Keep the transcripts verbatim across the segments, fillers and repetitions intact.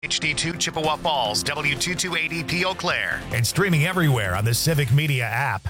H D two Chippewa Falls, W two two eight E P Eau Claire, and streaming everywhere on the Civic Media app.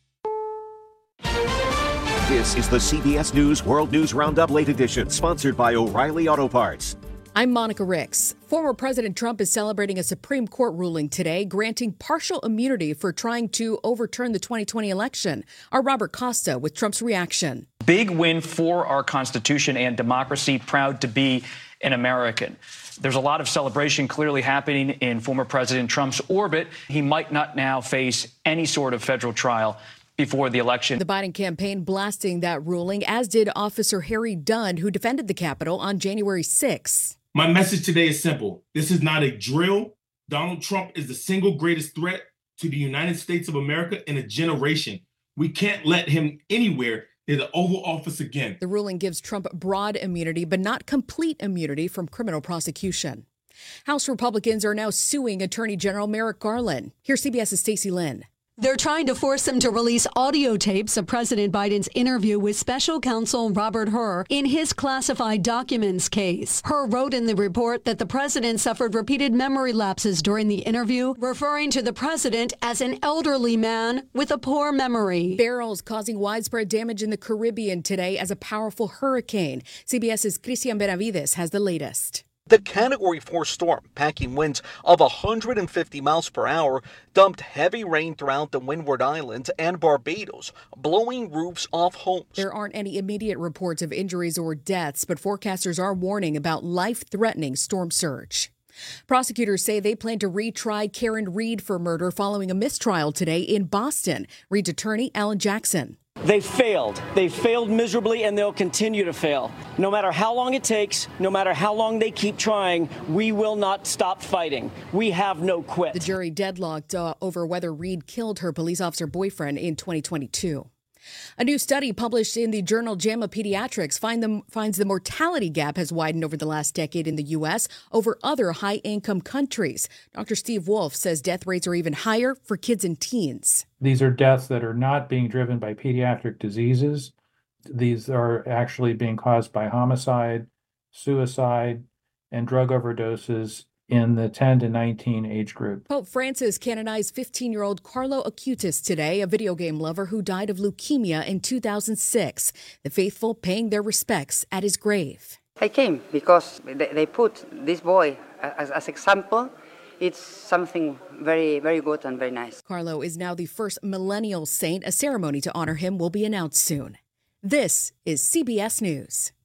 This is the C B S News World News Roundup Late Edition, sponsored by O'Reilly Auto Parts. I'm Monica Ricks. Former President Trump is celebrating a Supreme Court ruling today, granting partial immunity for trying to overturn the twenty twenty election. Our Robert Costa with Trump's reaction. Big win for our Constitution and democracy. Proud to be an American. There's a lot of celebration clearly happening in former President Trump's orbit. He might not now face any sort of federal trial before the election. The Biden campaign blasting that ruling, as did Officer Harry Dunn, who defended the Capitol on January sixth. My message today is simple. This is not a drill. Donald Trump is the single greatest threat to the United States of America in a generation. We can't let him anywhere near the Oval Office again. The ruling gives Trump broad immunity, but not complete immunity from criminal prosecution. House Republicans are now suing Attorney General Merrick Garland. Here's CBS's Stacey Lynn. They're trying to force him to release audio tapes of President Biden's interview with special counsel Robert Hur in his classified documents case. Hur wrote in the report that the president suffered repeated memory lapses during the interview, referring to the president as an elderly man with a poor memory. Barrels causing widespread damage in the Caribbean today as a powerful hurricane. CBS's Christian Benavides has the latest. The Category four storm, packing winds of one hundred fifty miles per hour, dumped heavy rain throughout the Windward Islands and Barbados, blowing roofs off homes. There aren't any immediate reports of injuries or deaths, but forecasters are warning about life-threatening storm surge. Prosecutors say they plan to retry Karen Reed for murder following a mistrial today in Boston. Reed's attorney, Alan Jackson. They failed. They failed miserably, and they'll continue to fail. No matter how long it takes, no matter how long they keep trying, we will not stop fighting. We have no quit. The jury deadlocked uh, over whether Reed killed her police officer boyfriend in twenty twenty-two. A new study published in the journal JAMA Pediatrics find them, finds the mortality gap has widened over the last decade in the U S over other high-income countries. Doctor Steve Wolf says death rates are even higher for kids and teens. These are deaths that are not being driven by pediatric diseases. These are actually being caused by homicide, suicide, and drug overdoses in the ten to nineteen age group. Pope Francis canonized fifteen-year-old Carlo Acutis today, a video game lover who died of leukemia in two thousand six. The faithful paying their respects at his grave. I came because they put this boy as an example. It's something very, very good and very nice. Carlo is now the first millennial saint. A ceremony to honor him will be announced soon. This is C B S News.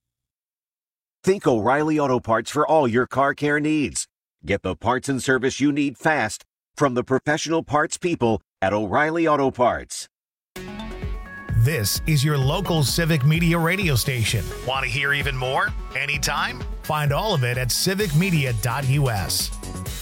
Think O'Reilly Auto Parts for all your car care needs. Get the parts and service you need fast from the professional parts people at O'Reilly Auto Parts. This is your local Civic Media radio station. Want to hear even more? Anytime? Find all of it at civic media dot U S.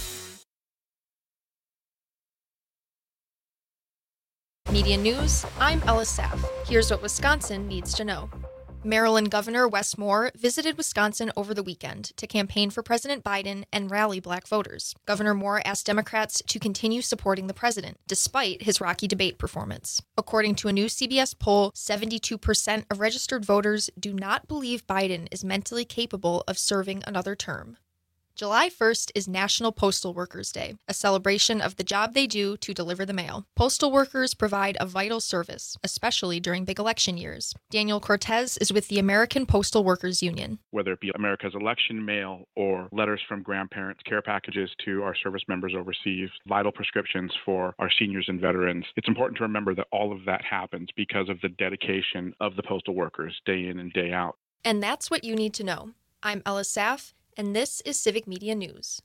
Media News, I'm Ella Saff. Here's what Wisconsin needs to know. Maryland Governor Wes Moore visited Wisconsin over the weekend to campaign for President Biden and rally black voters. Governor Moore asked Democrats to continue supporting the president, despite his rocky debate performance. According to a new C B S poll, seventy-two percent of registered voters do not believe Biden is mentally capable of serving another term. July first is National Postal Workers Day, a celebration of the job they do to deliver the mail. Postal workers provide a vital service, especially during big election years. Daniel Cortez is with the American Postal Workers Union. Whether it be America's election mail or letters from grandparents, care packages to our service members overseas, vital prescriptions for our seniors and veterans, it's important to remember that all of that happens because of the dedication of the postal workers day in and day out. And that's what you need to know. I'm Ella Saff, and this is Civic Media News.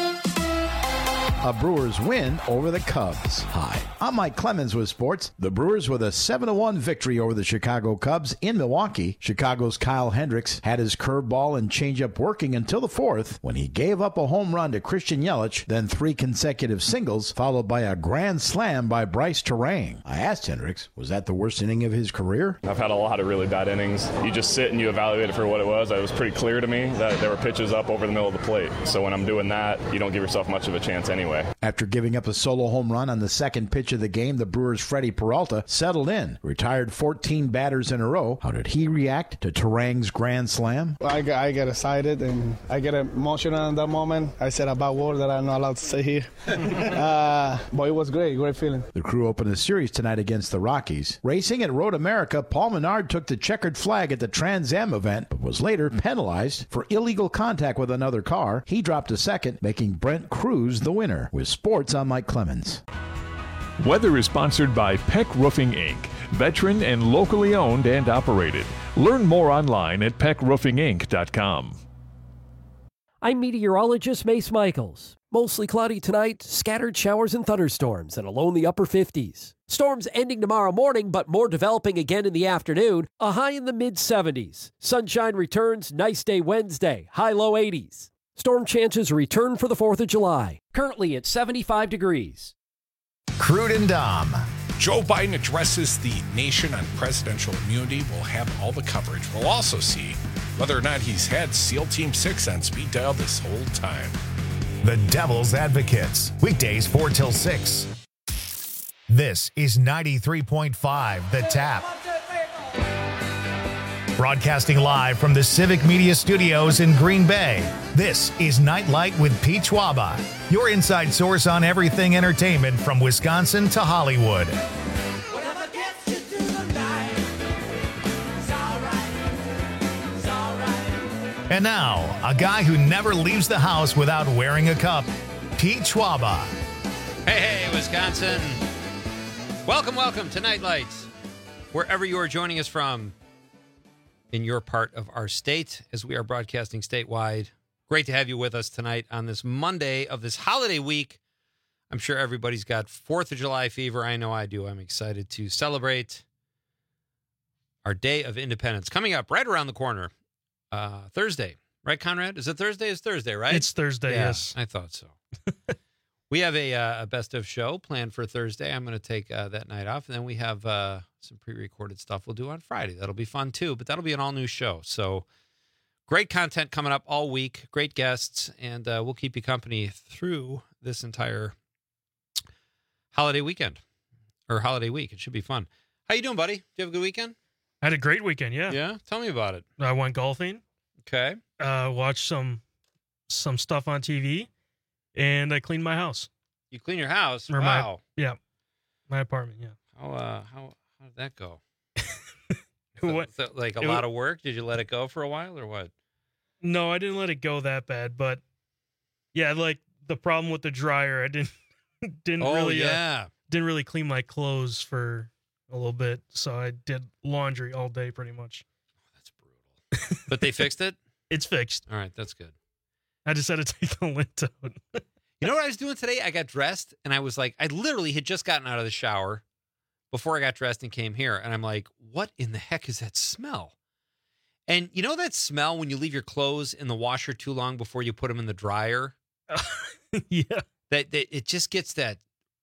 A Brewers win over the Cubs. Hi, I'm Mike Clemens with sports. The Brewers with a seven to one victory over the Chicago Cubs in Milwaukee. Chicago's Kyle Hendricks had his curveball and changeup working until the fourth when he gave up a home run to Christian Yelich, then three consecutive singles, followed by a grand slam by Bryce Terang. I asked Hendricks, was that the worst inning of his career? I've had a lot of really bad innings. You just sit and you evaluate it for what it was. It was pretty clear to me that there were pitches up over the middle of the plate. So when I'm doing that, you don't give yourself much of a chance anyway. away. After giving up a solo home run on the second pitch of the game, the Brewers' Freddie Peralta settled in, retired fourteen batters in a row. How did he react to Turang's grand slam? I get, I get excited and I get emotional in that moment. I said a bad word that I'm not allowed to say here. uh, but it was great, great feeling. The Crew opened the series tonight against the Rockies. Racing at Road America, Paul Menard took the checkered flag at the Trans Am event, but was later penalized for illegal contact with another car. He dropped a second, making Brent Cruz the winner. With sports, I'm Mike Clemens. Weather is sponsored by Peck Roofing, Incorporated, veteran and locally owned and operated. Learn more online at peck roofing inc dot com. I'm meteorologist Mace Michaels. Mostly cloudy tonight, scattered showers and thunderstorms, and a low in the upper fifties. Storms ending tomorrow morning, but more developing again in the afternoon. A high in the mid seventies. Sunshine returns, nice day Wednesday, high low eighties. Storm chances return for the fourth of July. Currently at seventy-five degrees. Crude and Dom. Joe Biden addresses the nation on presidential immunity. We'll have all the coverage. We'll also see whether or not he's had SEAL Team six on speed dial this whole time. The Devil's Advocates. Weekdays four till six. This is ninety-three point five The Tap. Broadcasting live from the Civic Media Studios in Green Bay, this is Nightlight with Pete Schwaba, your inside source on everything entertainment from Wisconsin to Hollywood. And now, a guy who never leaves the house without wearing a cup, Pete Schwaba. Hey, hey, Wisconsin. Welcome, welcome to Nightlights, wherever you are joining us from in your part of our state, as we are broadcasting statewide. Great to have you with us tonight on this Monday of this holiday week. I'm sure everybody's got fourth of July fever. I know I do. I'm excited to celebrate our Day of Independence coming up right around the corner. Uh, Thursday, right, Conrad? Is it Thursday? It's Thursday, right? It's Thursday, yeah, yes. I thought so. We have a, uh, a best of show planned for Thursday. I'm going to take uh, that night off. And then we have uh, some pre-recorded stuff we'll do on Friday. That'll be fun, too. But that'll be an all-new show. So great content coming up all week. Great guests. And uh, we'll keep you company through this entire holiday weekend. Or holiday week. It should be fun. How you doing, buddy? Did you have a good weekend? I had a great weekend, yeah. Yeah? Tell me about it. I went golfing. Okay. Uh, watched some some stuff on T V, and I cleaned my house. You clean your house? Or wow. My, yeah. My apartment, yeah. How uh how how did that go? What? So, like a It lot wa- of work? Did you let it go for a while or what? No, I didn't let it go that bad, but yeah, like the problem with the dryer, I didn't didn't Oh, really yeah. uh, didn't really clean my clothes for a little bit, so I did laundry all day pretty much. But they fixed it? It's fixed. All right, that's good. I just had to take the lint out. You know what I was doing today? I got dressed and I was like, I literally had just gotten out of the shower before I got dressed and came here. And I'm like, what in the heck is that smell? And you know that smell when you leave your clothes in the washer too long before you put them in the dryer? Yeah. That, that it just gets that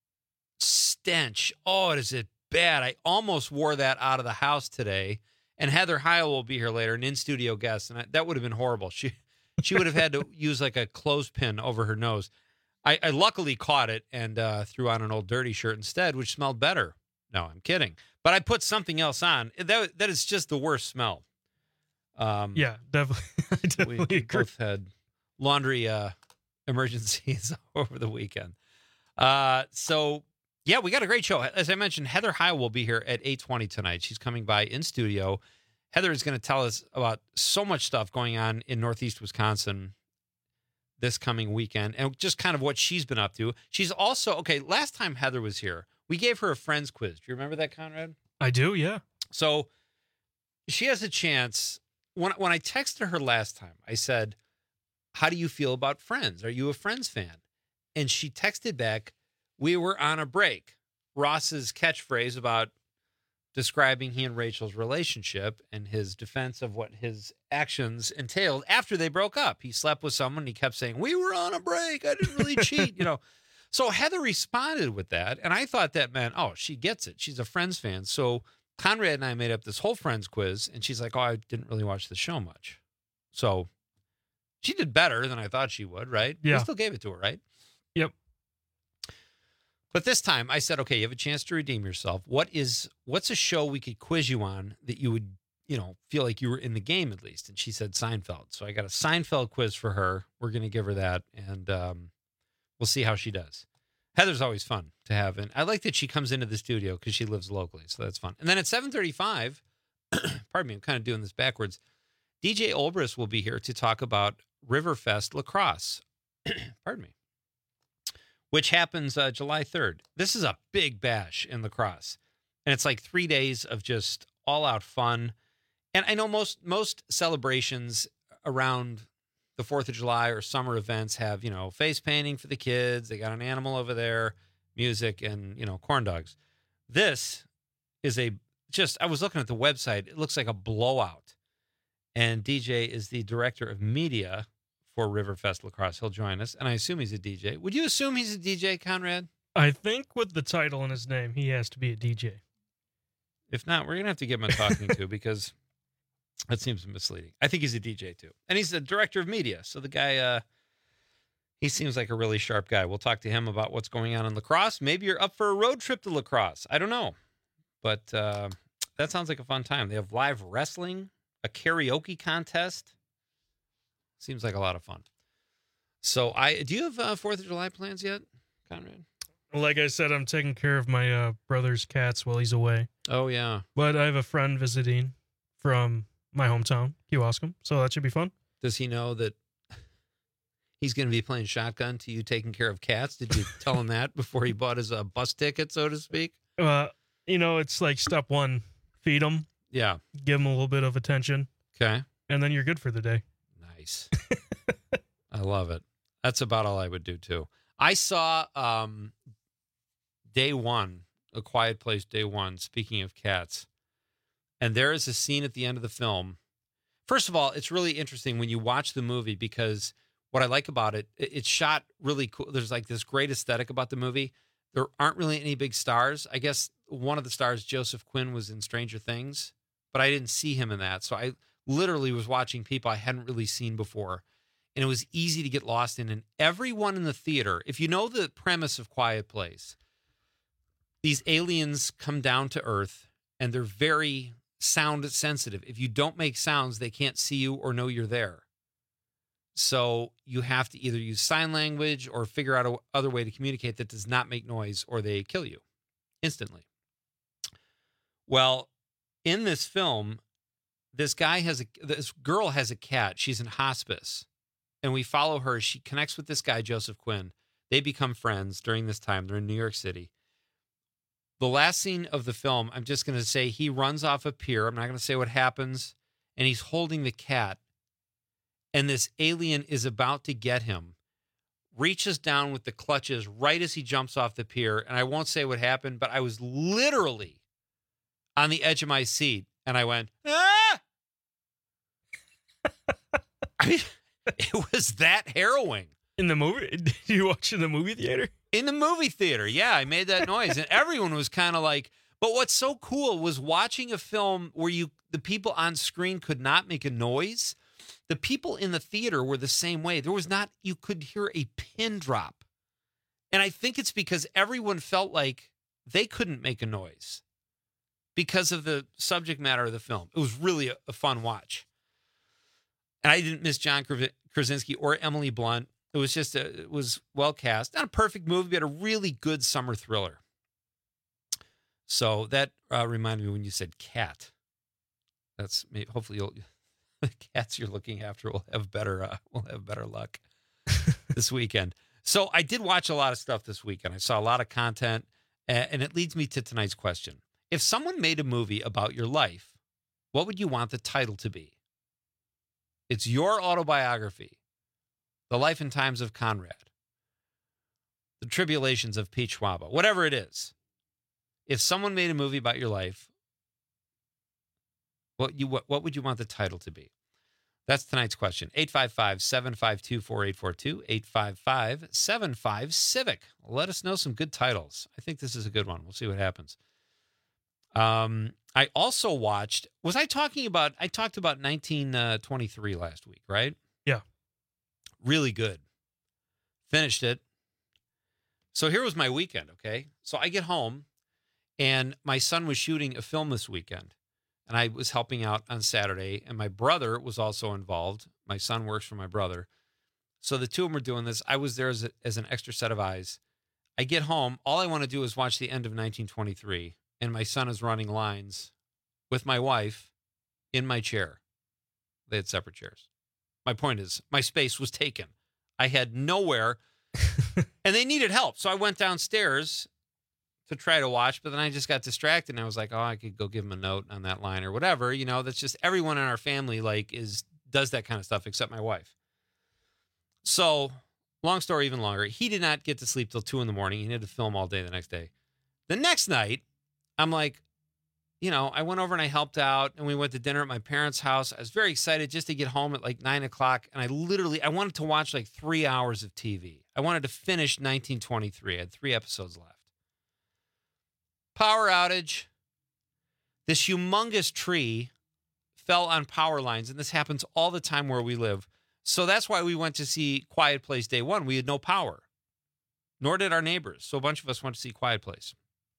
stench. Oh, is it bad? I almost wore that out of the house today. And Heather Heil will be here later, an in-studio guest, and I, that would have been horrible. She she would have had to use like a clothespin over her nose. I, I luckily caught it and uh, threw on an old dirty shirt instead, which smelled better. No, I'm kidding. But I put something else on. That that is just the worst smell. Um, Yeah, definitely. I definitely we agree. both had laundry uh, emergencies over the weekend. Uh, so, yeah, we got a great show. As I mentioned, Heather Heil will be here at eight twenty tonight. She's coming by in studio. Heather is going to tell us about so much stuff going on in Northeast Wisconsin this coming weekend and just kind of what she's been up to. She's also, okay, last time Heather was here, we gave her a friends quiz. Do you remember that, Conrad? I do, yeah. So she has a chance. When, when I texted her last time, I said, how do you feel about Friends? Are you a Friends fan? And she texted back, we were on a break. Ross's catchphrase about describing he and Rachel's relationship and his defense of what his actions entailed after they broke up. He slept with someone. He kept saying, we were on a break. I didn't really cheat, you know. So Heather responded with that, and I thought that meant, oh, she gets it. She's a Friends fan. So Conrad and I made up this whole Friends quiz, and she's like, oh, I didn't really watch the show much. So she did better than I thought she would, right? Yeah. We still gave it to her, right? Yep. But this time I said, okay, you have a chance to redeem yourself. What is, what's a show we could quiz you on that you would, you know, feel like you were in the game at least? And she said Seinfeld. So I got a Seinfeld quiz for her. We're going to give her that, and um, we'll see how she does. Heather's always fun to have. And I like that she comes into the studio because she lives locally. So that's fun. And then at seven thirty-five, pardon me, I'm kind of doing this backwards. D J Olbrist will be here to talk about Riverfest Lacrosse. Pardon me. Which happens uh, July third. This is a big bash in lacrosse. And it's like three days of just all-out fun. And I know most most celebrations around the fourth of July or summer events have, you know, face painting for the kids. They got an animal over there, music, and, you know, corn dogs. This is a just, I was looking at the website. It looks like a blowout. And D J is the director of media for Riverfest Lacrosse. He'll join us, and I assume he's a D J. Would you assume he's a D J, Conrad? I think with the title in his name, he has to be a D J. If not, we're going to have to give him a talking to because that seems misleading. I think he's a D J, too. And he's the director of media, so the guy, uh, he seems like a really sharp guy. We'll talk to him about what's going on in lacrosse. Maybe you're up for a road trip to lacrosse. I don't know. But uh, that sounds like a fun time. They have live wrestling, a karaoke contest. Seems like a lot of fun. So, I do you have uh, fourth of July plans yet, Conrad? Like I said, I'm taking care of my uh, brother's cats while he's away. Oh, yeah. But I have a friend visiting from my hometown, Kewaskum, so that should be fun. Does he know that he's going to be playing shotgun to you taking care of cats? Did you tell him that before he bought his uh, bus ticket, so to speak? Uh, you know, it's like step one, feed them. Yeah. Give them a little bit of attention. Okay. And then you're good for the day. Nice. I love it. That's about all I would do, too. I saw um, Day One, A Quiet Place Day One, speaking of cats. And there is a scene at the end of the film. First of all, it's really interesting when you watch the movie because what I like about it, it's shot really cool. There's like this great aesthetic about the movie. There aren't really any big stars. I guess one of the stars, Joseph Quinn, was in Stranger Things, but I didn't see him in that. So I literally was watching people I hadn't really seen before. And it was easy to get lost in. And everyone in the theater, if you know the premise of Quiet Place, these aliens come down to Earth and they're very sound sensitive. If you don't make sounds, they can't see you or know you're there. So you have to either use sign language or figure out a other way to communicate that does not make noise or they kill you instantly. Well, in this film, this guy has a, this girl has a cat. She's in hospice. And we follow her. She connects with this guy, Joseph Quinn. They become friends during this time. They're in New York City. The last scene of the film, I'm just going to say he runs off a pier. I'm not going to say what happens. And he's holding the cat. And this alien is about to get him. Reaches down with the clutches right as he jumps off the pier. And I won't say what happened, but I was literally on the edge of my seat. And I went, ah! I mean, it was that harrowing. In the movie? Did you watch in the movie theater? In the movie theater, yeah. I made that noise. And everyone was kind of like, but what's so cool was watching a film where you the people on screen could not make a noise. The people in the theater were the same way. There was not, you could hear a pin drop. And I think it's because everyone felt like they couldn't make a noise because of the subject matter of the film. It was really a, a fun watch. And I didn't miss John Krasinski or Emily Blunt. It was just, a, it was well cast. Not a perfect movie, but a really good summer thriller. So that uh, reminded me when you said cat. That's maybe, hopefully you'll, the cats you're looking after will have better, uh, will have better luck this weekend. So I did watch a lot of stuff this weekend. I saw a lot of content, and it leads me to tonight's question. If someone made a movie about your life, what would you want the title to be? It's your autobiography, The Life and Times of Conrad, The Tribulations of Pete Schwaba, whatever it is. If someone made a movie about your life, what you what, what would you want the title to be? That's tonight's question. eight five five, seven five two, four eight four two, eight five five, seven five, Civic. Let us know some good titles. I think this is a good one. We'll see what happens. Um, I also watched, was I talking about, I talked about nineteen twenty-three last week, right? Yeah. Really good. Finished it. So here was my weekend, okay? So I get home, and my son was shooting a film this weekend, and I was helping out on Saturday, and my brother was also involved. My son works for my brother. So the two of them were doing this. I was there as, a, as an extra set of eyes. I get home. All I want to do is watch the end of nineteen twenty-three, and my son is running lines with my wife in my chair. They had separate chairs. My point is, my space was taken. I had nowhere, and they needed help. So I went downstairs to try to watch, but then I just got distracted, and I was like, oh, I could go give him a note on that line or whatever. You know, that's just everyone in our family, like, is does that kind of stuff except my wife. So, long story even longer, he did not get to sleep till two in the morning. He had to film all day the next day. The next night, I'm like, you know, I went over and I helped out, and we went to dinner at my parents' house. I was very excited just to get home at like nine o'clock, and I literally, I wanted to watch like three hours of T V. I wanted to finish nineteen twenty-three. I had three episodes left. Power outage. This humongous tree fell on power lines, and this happens all the time where we live. So that's why we went to see Quiet Place day one. We had no power, nor did our neighbors. So a bunch of us went to see Quiet Place.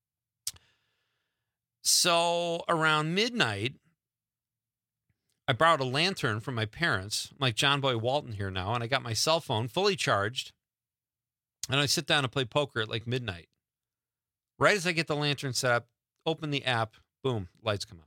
So around midnight, I borrowed a lantern from my parents. I'm like John Boy Walton here now, and I got my cell phone fully charged, and I sit down and play poker at like midnight. Right as I get the lantern set up, open the app, boom, lights come on.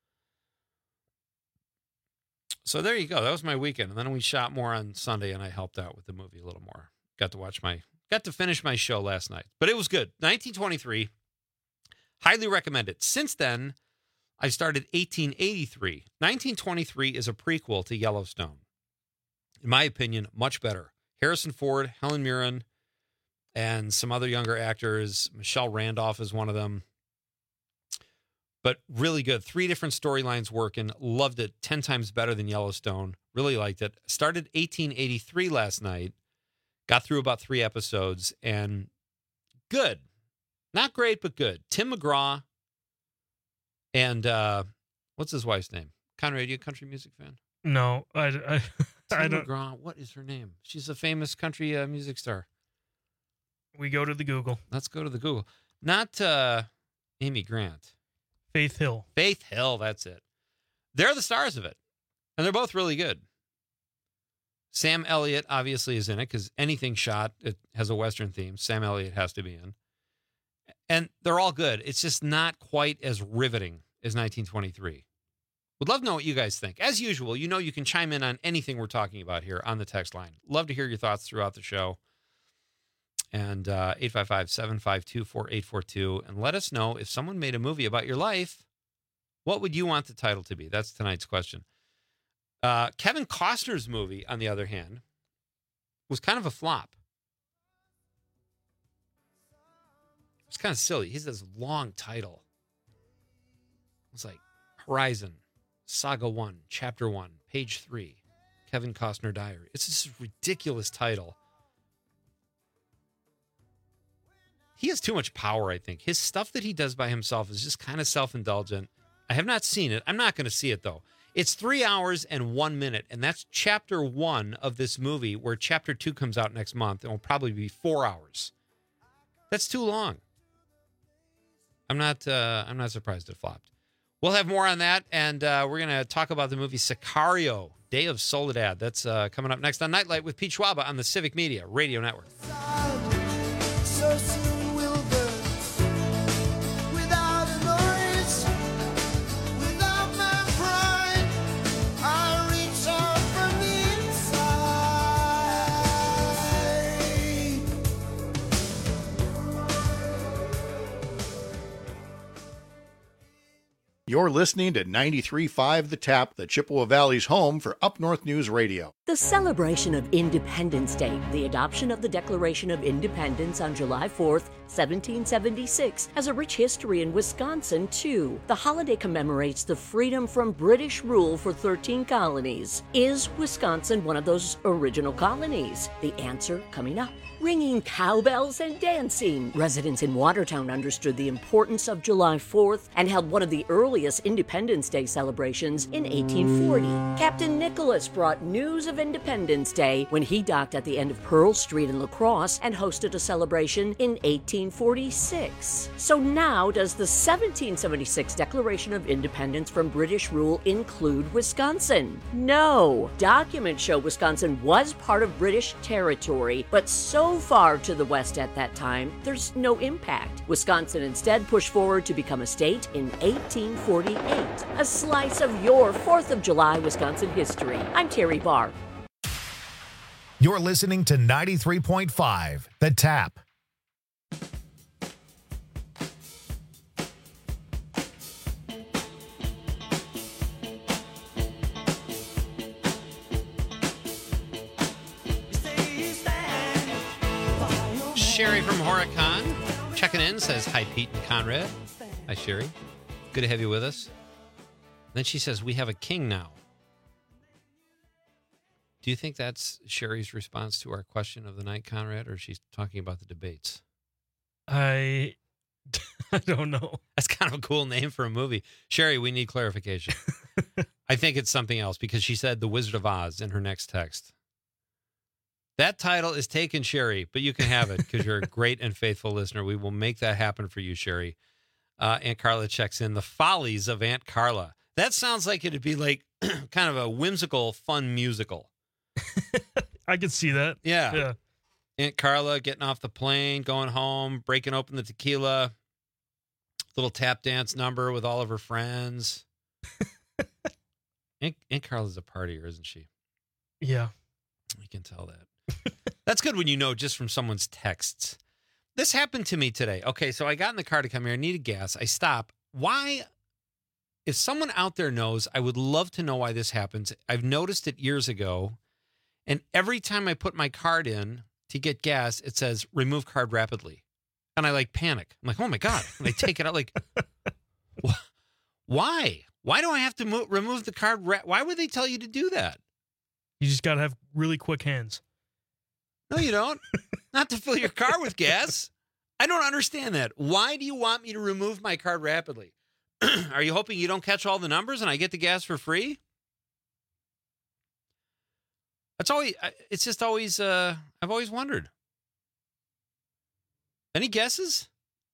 So there you go. That was my weekend. And then we shot more on Sunday, and I helped out with the movie a little more. Got to watch my, got to finish my show last night. But it was good. nineteen twenty-three, highly recommend it. Since then, I started eighteen eighty-three. nineteen twenty-three is a prequel to Yellowstone. In my opinion, much better. Harrison Ford, Helen Mirren, and some other younger actors. Michelle Randolph is one of them. But really good. Three different storylines working. Loved it. Ten times better than Yellowstone. Really liked it. Started eighteen eighty-three last night. Got through about three episodes. And good. Not great, but good. Tim McGraw and uh, what's his wife's name? Conrad, are you a country music fan? No, I, I, I Tim don't. McGraw, what is her name? She's a famous country uh, music star. We go to the Google. Let's go to the Google. Not uh, Amy Grant. Faith Hill. Faith Hill, that's it. They're the stars of it. And they're both really good. Sam Elliott obviously is in it because anything shot, it has a Western theme. Sam Elliott has to be in. And they're all good. It's just not quite as riveting as nineteen twenty-three. Would love to know what you guys think. As usual, you know you can chime in on anything we're talking about here on the text line. Love to hear your thoughts throughout the show. And uh, eight five five, seven five two, four eight four two. And let us know if someone made a movie about your life, what would you want the title to be? That's tonight's question. Uh, Kevin Costner's movie, on the other hand, was kind of a flop. It's kind of silly. He has this long title. It's like Horizon, Saga one, Chapter one, Page three, Kevin Costner Diary. It's this ridiculous title. He has too much power, I think. His stuff that he does by himself is just kind of self-indulgent. I have not seen it. I'm not going to see it, though. It's three hours and one minute, and that's chapter one of this movie, where chapter two comes out next month, and will probably be four hours. That's too long. I'm not uh, I'm not surprised it flopped. We'll have more on that, and uh, we're going to talk about the movie Sicario, Day of Soledad. That's uh, coming up next on Nightlight with Pete Schwaba on the Civic Media Radio Network. So soon we'll burn without a noise, without my pride. I reach out from the You're listening to ninety-three point five The Tap, the Chippewa Valley's home for Up North News Radio. The celebration of Independence Day, the adoption of the Declaration of Independence on July fourth, seventeen seventy-six, has a rich history in Wisconsin, too. The holiday commemorates the freedom from British rule for thirteen colonies. Is Wisconsin one of those original colonies? The answer coming up. Ringing cowbells and dancing. Residents in Watertown understood the importance of July fourth and held one of the earliest earliest Independence Day celebrations in eighteen forty. Captain Nicholas brought news of Independence Day when he docked at the end of Pearl Street in La Crosse and hosted a celebration in eighteen forty-six. So now, does the seventeen seventy-six Declaration of Independence from British rule include Wisconsin? No. Documents show Wisconsin was part of British territory, but so far to the west at that time, there's no impact. Wisconsin instead pushed forward to become a state in eighteen forty-eight. A slice of your fourth of July Wisconsin history. I'm Terry Barr. You're listening to ninety-three point five, The Tap. Sherry from Horicon checking in, says, hi, Pete and Conrad. Hi, Sherry. Good to have you with us. Then she says, we have a king now. Do you think that's Sherry's response to our question of the night, Conrad, or she's talking about the debates? I, I don't know. That's kind of a cool name for a movie. Sherry, we need clarification. I think it's something else because she said The Wizard of Oz in her next text. That title is taken, Sherry, but you can have it because you're a great and faithful listener. We will make that happen for you, Sherry. Uh, Aunt Carla checks in. The Follies of Aunt Carla. That sounds like it'd be like kind of a whimsical, fun musical. I could see that. Yeah. Yeah. Aunt Carla getting off the plane, going home, breaking open the tequila, little tap dance number with all of her friends. Aunt, Aunt Carla's a partier, isn't she? Yeah. You can tell that. That's good when you know just from someone's texts. This happened to me today. Okay, so I got in the car to come here. I needed gas. I stop. Why? If someone out there knows, I would love to know why this happens. I've noticed it years ago. And every time I put my card in to get gas, it says remove card rapidly. And I like panic. I'm like, oh my God. And I take it out like, why? Why do I have to mo- remove the card? Ra- why would they tell you to do that? You just got to have really quick hands. No, you don't. Not to fill your car with gas. I don't understand that. Why do you want me to remove my card rapidly? Are you hoping you don't catch all the numbers and I get the gas for free? That's always, it's just always, uh, I've always wondered. Any guesses?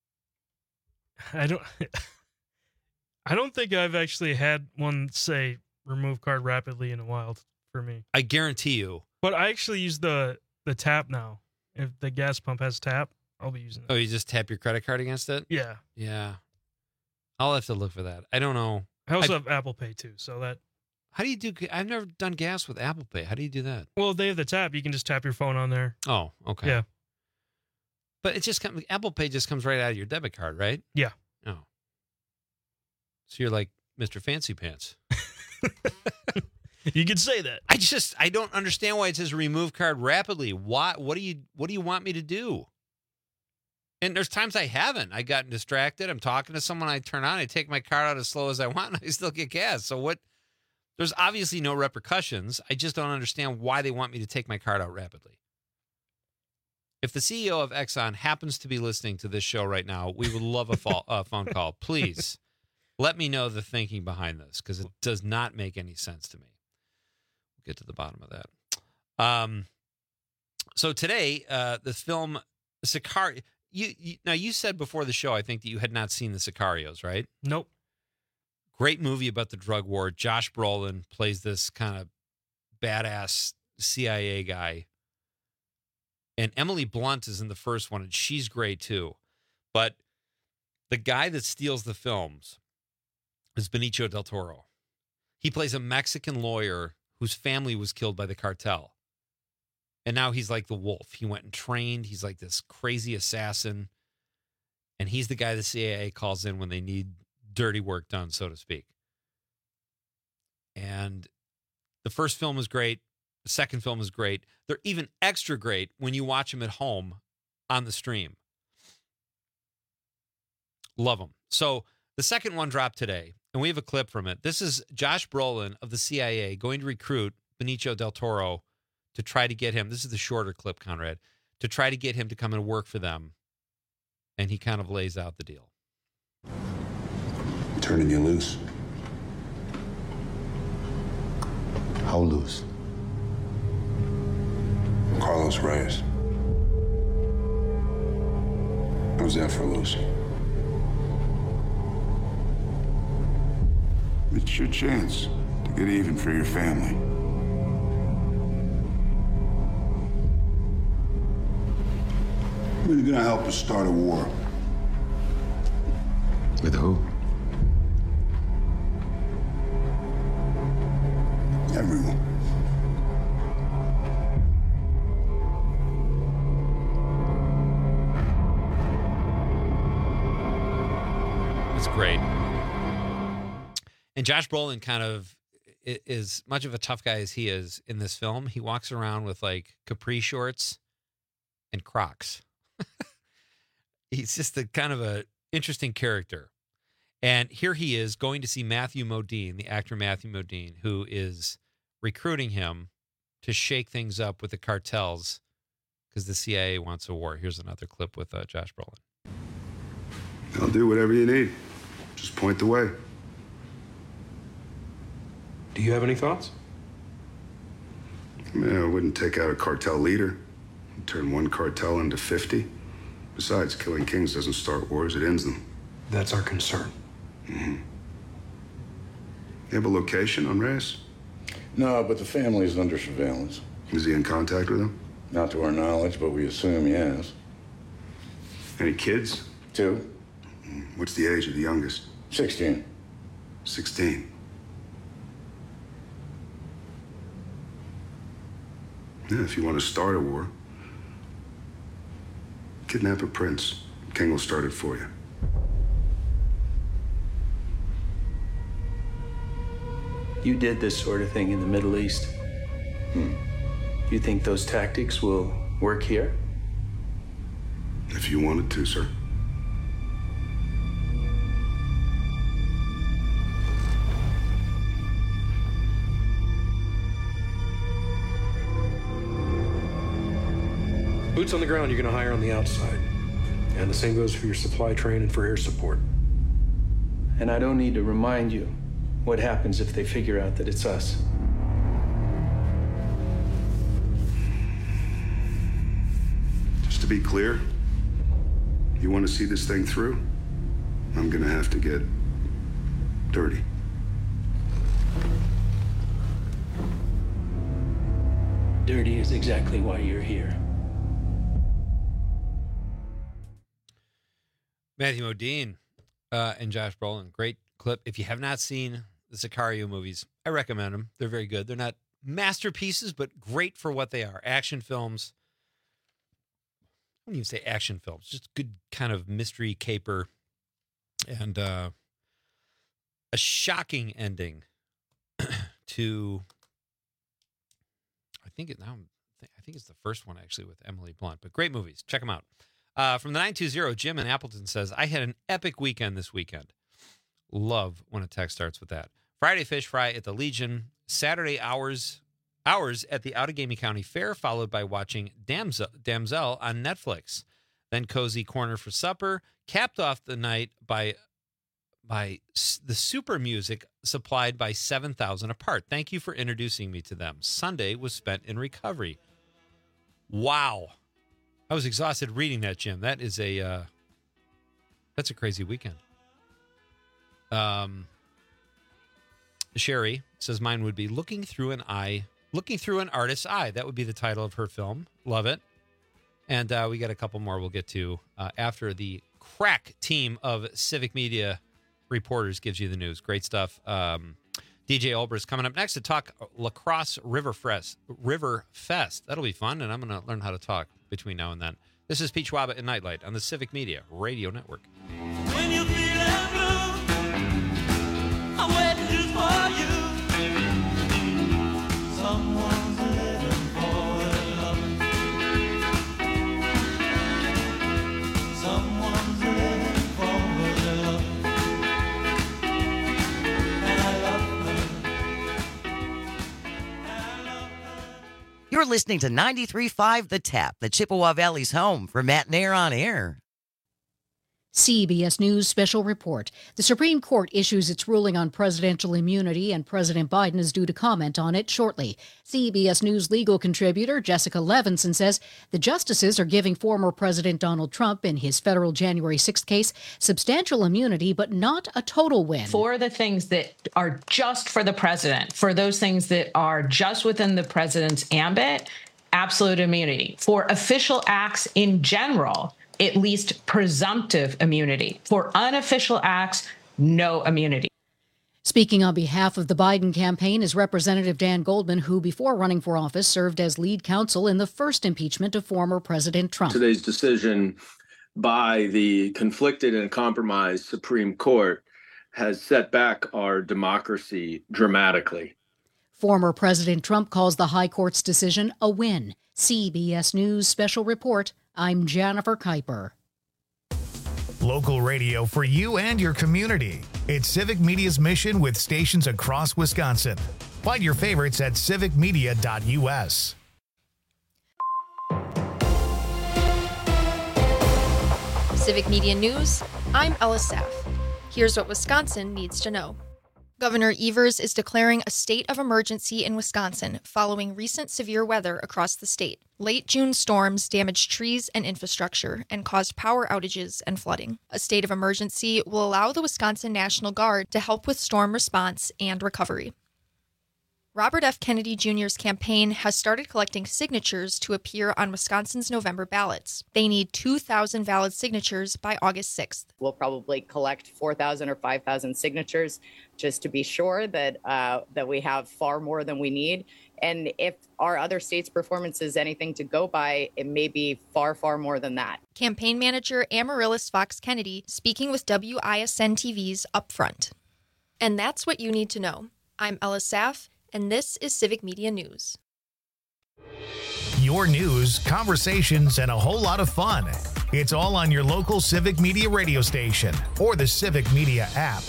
I don't, I don't think I've actually had one say remove card rapidly in a while for me. I guarantee you. But I actually use the, the tap now. If the gas pump has tap, I'll be using it. Oh, you just tap your credit card against it? Yeah. Yeah. I'll have to look for that. I don't know. I also I, have Apple Pay too, so that. How do you do? I've never done gas with Apple Pay. How do you do that? Well, they have the tap. You can just tap your phone on there. Oh, okay. Yeah. But it just comes. Apple Pay just comes right out of your debit card, right? Yeah. Oh. So you're like Mister Fancy Pants. You could say that. I just I don't understand why it says remove card rapidly. Why? What do you What do you want me to do? And there's times I haven't. I gotten distracted. I'm talking to someone. I turn on. I take my card out as slow as I want, and I still get gas. So what? There's obviously no repercussions. I just don't understand why they want me to take my card out rapidly. If the C E O of Exxon happens to be listening to this show right now, we would love a fo- uh, phone call. Please let me know the thinking behind this because it does not make any sense to me. We'll get to the bottom of that. Um, so today, uh, the film Sicario. You, you now you said before the show, I think that you had not seen the Sicarios, right? Nope. Great movie about the drug war. Josh Brolin plays this kind of badass C I A guy. And Emily Blunt is in the first one, and she's great too. But the guy that steals the films is Benicio del Toro. He plays a Mexican lawyer whose family was killed by the cartel. And now he's like the wolf. He went and trained. He's like this crazy assassin. And he's the guy the C I A calls in when they need dirty work done, so to speak. And the first film is great. The second film is great. They're even extra great when you watch them at home on the stream. Love them. So the second one dropped today, and we have a clip from it. This is Josh Brolin of the C I A going to recruit Benicio del Toro to try to get him. This is the shorter clip, Conrad, to try to get him to come and work for them. And he kind of lays out the deal. turning you loose. How loose? Carlos Reyes. How's that for loose? It's your chance to get even for your family. You're gonna help us start a war. With who? Everyone. That's great. And Josh Brolin kind of is much of a tough guy as he is in this film. He walks around with like capri shorts and Crocs. He's just a kind of a interesting character. And here he is going to see Matthew Modine, the actor Matthew Modine, who is recruiting him to shake things up with the cartels because the C I A wants a war. Here's another clip with uh, Josh Brolin. I'll do whatever you need. Just point the way. Do you have any thoughts? I mean, I wouldn't take out a cartel leader and turn one cartel into fifty. Besides, killing kings doesn't start wars, it ends them. That's our concern. Mm-hmm. You have a location on Reyes? No, but the family is under surveillance. Is he in contact with them? Not to our knowledge, but we assume he has. Any kids? Two. What's the age of the youngest? Sixteen. Sixteen. Yeah, if you want to start a war, kidnap a prince. King will start it for you. You did this sort of thing in the Middle East. Hmm. You think those tactics will work here? If you wanted to, sir. Boots on the ground you're going to hire on the outside. And the same goes for your supply train and for air support. And I don't need to remind you what happens if they figure out that it's us. Just to be clear, you want to see this thing through? I'm gonna have to get dirty. Dirty is exactly why you're here. Matthew Modine uh, and Josh Brolin, great clip. If you have not seen the Sicario movies, I recommend them. They're very good. They're not masterpieces, but great for what they are. Action films. I wouldn't even say action films, just good kind of mystery caper and uh, a shocking ending to, I think it now, I think it's the first one actually with Emily Blunt, but great movies. Check them out. Uh, from the nine two zero, Jim in Appleton says, I had an epic weekend this weekend. Love when a text starts with that. Friday fish fry at the Legion. Saturday hours hours at the Outagamie County Fair, followed by watching Damsel, Damsel on Netflix. Then cozy corner for supper. Capped off the night by by the super music supplied by seven thousand Apart. Thank you for introducing me to them. Sunday was spent in recovery. Wow. I was exhausted reading that, Jim. That is a uh, that's a crazy weekend. Um, Sherry says mine would be looking through an eye, looking through an artist's eye. That would be the title of her film. Love it. And uh, we got a couple more we'll get to uh, after the crack team of Civic Media reporters gives you the news. Great stuff. Um, D J Olber is coming up next to talk La Crosse River Fest. River Fest. That'll be fun, and I'm going to learn how to talk between now and then. This is Pete Schwaba and Nightlight on the Civic Media Radio Network. When you feel blue, I'm waiting just for you. Someone's living for love. Someone's living for love. And I love her. You're listening to ninety-three point five The Tap, the Chippewa Valley's home for Matt and Air on Air. C B S News special report. The Supreme Court issues its ruling on presidential immunity, and President Biden is due to comment on it shortly. C B S News legal contributor Jessica Levinson says the justices are giving former President Donald Trump in his federal January sixth case substantial immunity, but not a total win. For the things that are just for the president, for those things that are just within the president's ambit, absolute immunity. For official acts in general, at least presumptive immunity. For unofficial acts, no immunity. Speaking on behalf of the Biden campaign is Representative Dan Goldman, who before running for office served as lead counsel in the first impeachment of former President Trump. Today's decision by the conflicted and compromised Supreme Court has set back our democracy dramatically. Former President Trump calls the High Court's decision a win. C B S News special report. I'm Jennifer Kuiper. Local radio for you and your community. It's Civic Media's mission with stations across Wisconsin. Find your favorites at civic media dot u s. Civic Media News, I'm Ella Saff. Here's what Wisconsin needs to know. Governor Evers is declaring a state of emergency in Wisconsin following recent severe weather across the state. Late June storms damaged trees and infrastructure and caused power outages and flooding. A state of emergency will allow the Wisconsin National Guard to help with storm response and recovery. Robert F. Kennedy Junior's campaign has started collecting signatures to appear on Wisconsin's November ballots. They need two thousand valid signatures by August sixth. We'll probably collect four thousand or five thousand signatures just to be sure that uh, that we have far more than we need. And if our other states' performance is anything to go by, it may be far, far more than that. Campaign manager Amaryllis Fox Kennedy speaking with W I S N T V's Upfront. And that's what you need to know. I'm Ella Saff, and this is Civic Media News. Your news, conversations, and a whole lot of fun. It's all on your local Civic Media radio station or the Civic Media app.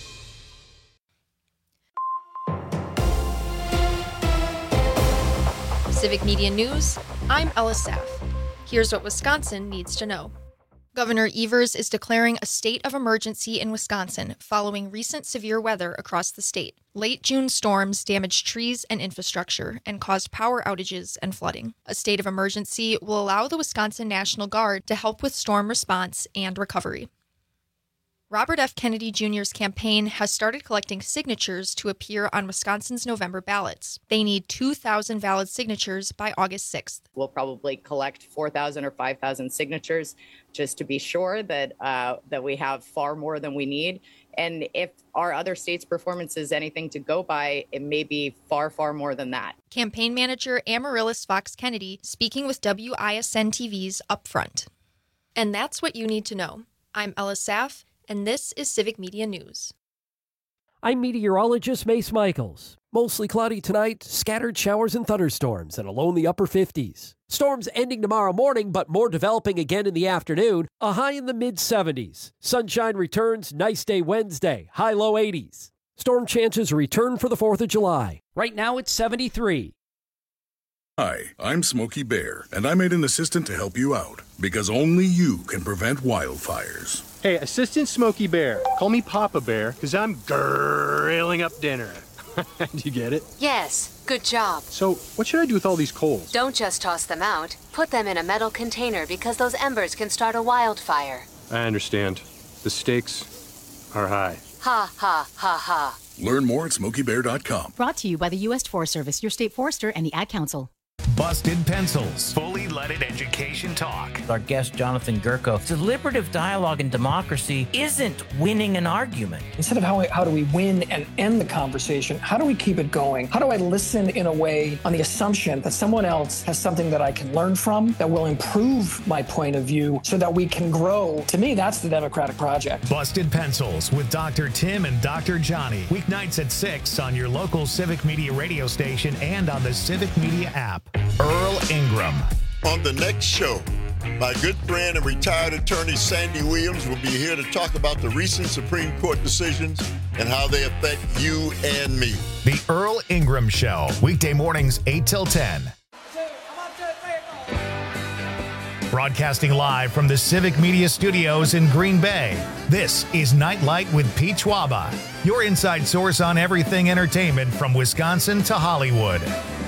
Civic Media News, I'm Ella Saff. Here's what Wisconsin needs to know. Governor Evers is declaring a state of emergency in Wisconsin following recent severe weather across the state. Late June storms damaged trees and infrastructure and caused power outages and flooding. A state of emergency will allow the Wisconsin National Guard to help with storm response and recovery. Robert F. Kennedy Junior's campaign has started collecting signatures to appear on Wisconsin's November ballots. They need two thousand valid signatures by August sixth. We'll probably collect four thousand or five thousand signatures just to be sure that uh, that we have far more than we need. And if our other states' performance is anything to go by, it may be far, far more than that. Campaign manager Amaryllis Fox Kennedy speaking with W I S N T V's Upfront. And that's what you need to know. I'm Ella Saff, and this is Civic Media News. I'm meteorologist Mace Michaels. Mostly cloudy tonight, scattered showers and thunderstorms, and a low in the upper fifties. Storms ending tomorrow morning, but more developing again in the afternoon. A high in the mid seventies. Sunshine returns, nice day Wednesday, high low eighties. Storm chances return for the fourth of July. Right now it's seventy-three. Hi, I'm Smokey Bear, and I made an assistant to help you out, because only you can prevent wildfires. Hey, Assistant Smokey Bear. Call me Papa Bear, because I'm grilling up dinner. Do you get it? Yes, good job. So, what should I do with all these coals? Don't just toss them out. Put them in a metal container because those embers can start a wildfire. I understand. The stakes are high. Ha, ha, ha, ha. Learn more at smokey bear dot com. Brought to you by the U S Forest Service, your state forester, and the Ad Council. Busted Pencils. Fully leaded education talk. Our guest, Jonathan Gurko. Deliberative dialogue in democracy isn't winning an argument. Instead of how, how do we win and end the conversation, how do we keep it going? How do I listen in a way on the assumption that someone else has something that I can learn from, that will improve my point of view so that we can grow? To me, that's the Democratic project. Busted Pencils with Doctor Tim and Doctor Johnny. Weeknights at six on your local Civic Media radio station and on the Civic Media app. Earl Ingram. On the next show, my good friend and retired attorney Sandy Williams will be here to talk about the recent Supreme Court decisions and how they affect you and me. The Earl Ingram Show, weekday mornings eight till ten. Brought Broadcasting live from the Civic Media Studios in Green Bay, this is Nightlight with Pete Schwaba, your inside source on everything entertainment from Wisconsin to Hollywood.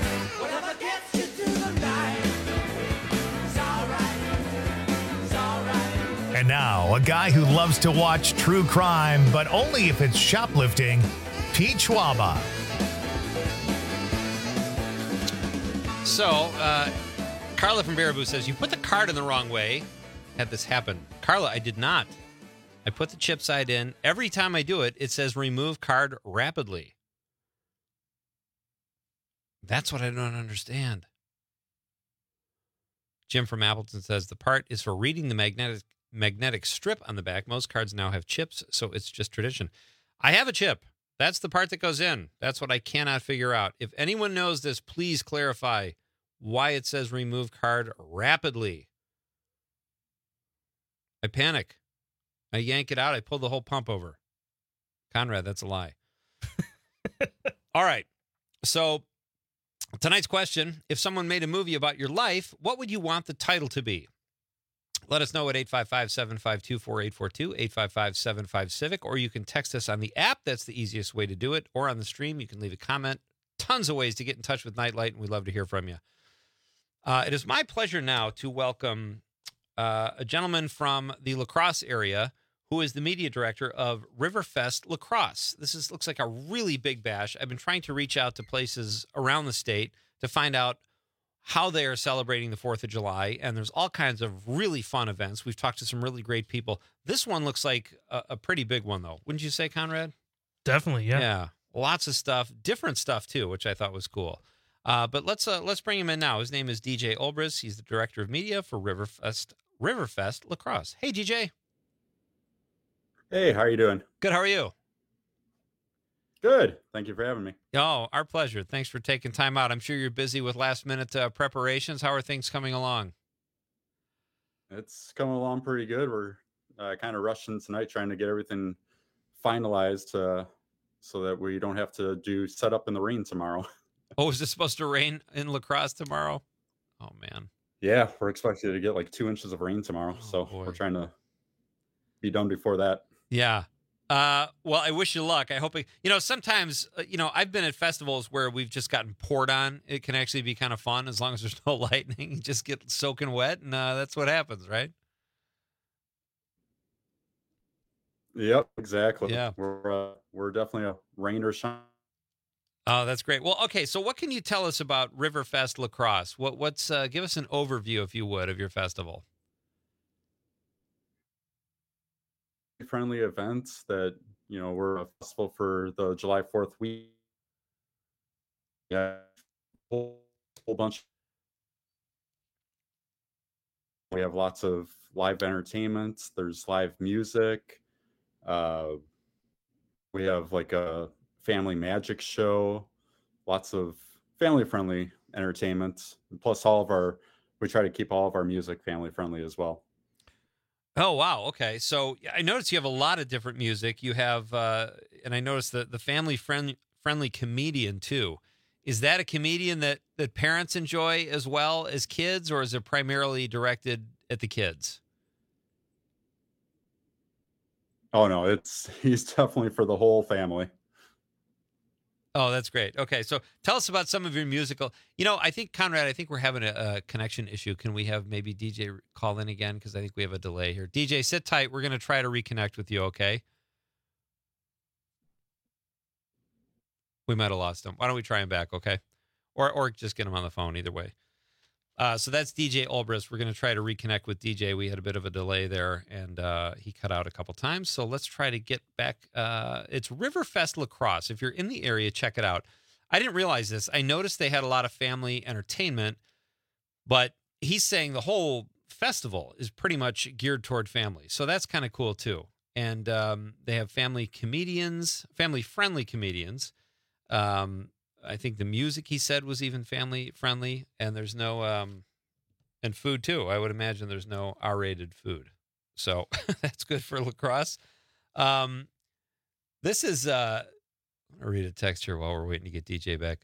And now, a guy who loves to watch true crime, but only if it's shoplifting, Pete Schwaba. So, uh, Carla from Baraboo says, you put the card in the wrong way. Had this happen. Carla, I did not. I put the chip side in. Every time I do it, it says remove card rapidly. That's what I don't understand. Jim from Appleton says, the part is for reading the magnetic magnetic strip on the back. Most cards now have chips, so it's just tradition. I have a chip. That's the part that goes in. That's what I cannot figure out. If anyone knows this, please clarify why it says remove card rapidly. I panic. I yank it out. I pull the whole pump over. Conrad, that's a lie. All right. So tonight's question, if someone made a movie about your life, what would you want the title to be? Let us know at eight five five, seven five two, four eight four two, eight five five, seven five, Civic, or you can text us on the app. That's the easiest way to do it. Or on the stream, you can leave a comment. Tons of ways to get in touch with Nightlight, and we'd love to hear from you. Uh, it is my pleasure now to welcome uh, a gentleman from the La Crosse area who is the media director of Riverfest La Crosse. This is looks like a really big bash. I've been trying to reach out to places around the state to find out how they are celebrating the fourth of July, and there's all kinds of really fun events. We've talked to some really great people. This one looks like a, a pretty big one, though. Wouldn't you say, Conrad? Definitely, yeah. Yeah, lots of stuff, different stuff, too, which I thought was cool. Uh, but let's uh, let's bring him in now. His name is D J Olbris. He's the director of media for Riverfest, Riverfest La Crosse. Hey, D J. Hey, how are you doing? Good, how are you? Good. Thank you for having me. Oh, our pleasure. Thanks for taking time out. I'm sure you're busy with last-minute uh, preparations. How are things coming along? It's coming along pretty good. We're uh, kind of rushing tonight, trying to get everything finalized uh, so that we don't have to do setup in the rain tomorrow. Oh, is this supposed to rain in La Crosse tomorrow? Oh, man. Yeah, we're expected to get like two inches of rain tomorrow. Oh, so boy. We're trying to be done before that. Yeah. Uh, well, I wish you luck. I hope, it, you know, sometimes, uh, you know, I've been at festivals where we've just gotten poured on. It can actually be kind of fun as long as there's no lightning. You just get soaking wet, and uh, that's what happens, right? Yep, exactly. Yeah. We're, uh, we're definitely a rain or shine. Oh, that's great. Well, okay, so what can you tell us about Riverfest La Crosse? What, what's, uh, give us an overview, if you would, of your festival. Friendly events that, you know, we're a festival for the July fourth week. Yeah, a whole, whole bunch. We have lots of live entertainment. There's live music. Uh, we have like a family magic show. Lots of family-friendly entertainment. Plus, all of our, we try to keep all of our music family-friendly as well. Oh, wow. Okay. So I noticed you have a lot of different music. You have, uh, and I noticed the, the family friendly, friendly comedian too. Is that a comedian that, that parents enjoy as well as kids, or is it primarily directed at the kids? Oh, no, it's, he's definitely for the whole family. Oh, that's great. Okay, so tell us about some of your musical. You know, I think, Conrad, I think we're having a, a connection issue. Can we have maybe D J call in again? Because I think we have a delay here. D J, sit tight. We're going to try to reconnect with you, okay? We might have lost him. Why don't we try him back, okay? Or or just get him on the phone, either way. Uh, so that's D J Olbris. We're going to try to reconnect with D J. We had a bit of a delay there, and uh, he cut out a couple times. So let's try to get back. Uh, it's Riverfest La Crosse. If you're in the area, check it out. I didn't realize this. I noticed they had a lot of family entertainment, but he's saying the whole festival is pretty much geared toward family. So that's kind of cool, too. And um, they have family comedians, family-friendly comedians. Um I think the music, he said, was even family friendly, and there's no, um, and food too. I would imagine there's no R-rated food. So that's good for La Crosse. Um, this is, uh, I'm going to read a text here while we're waiting to get D J back.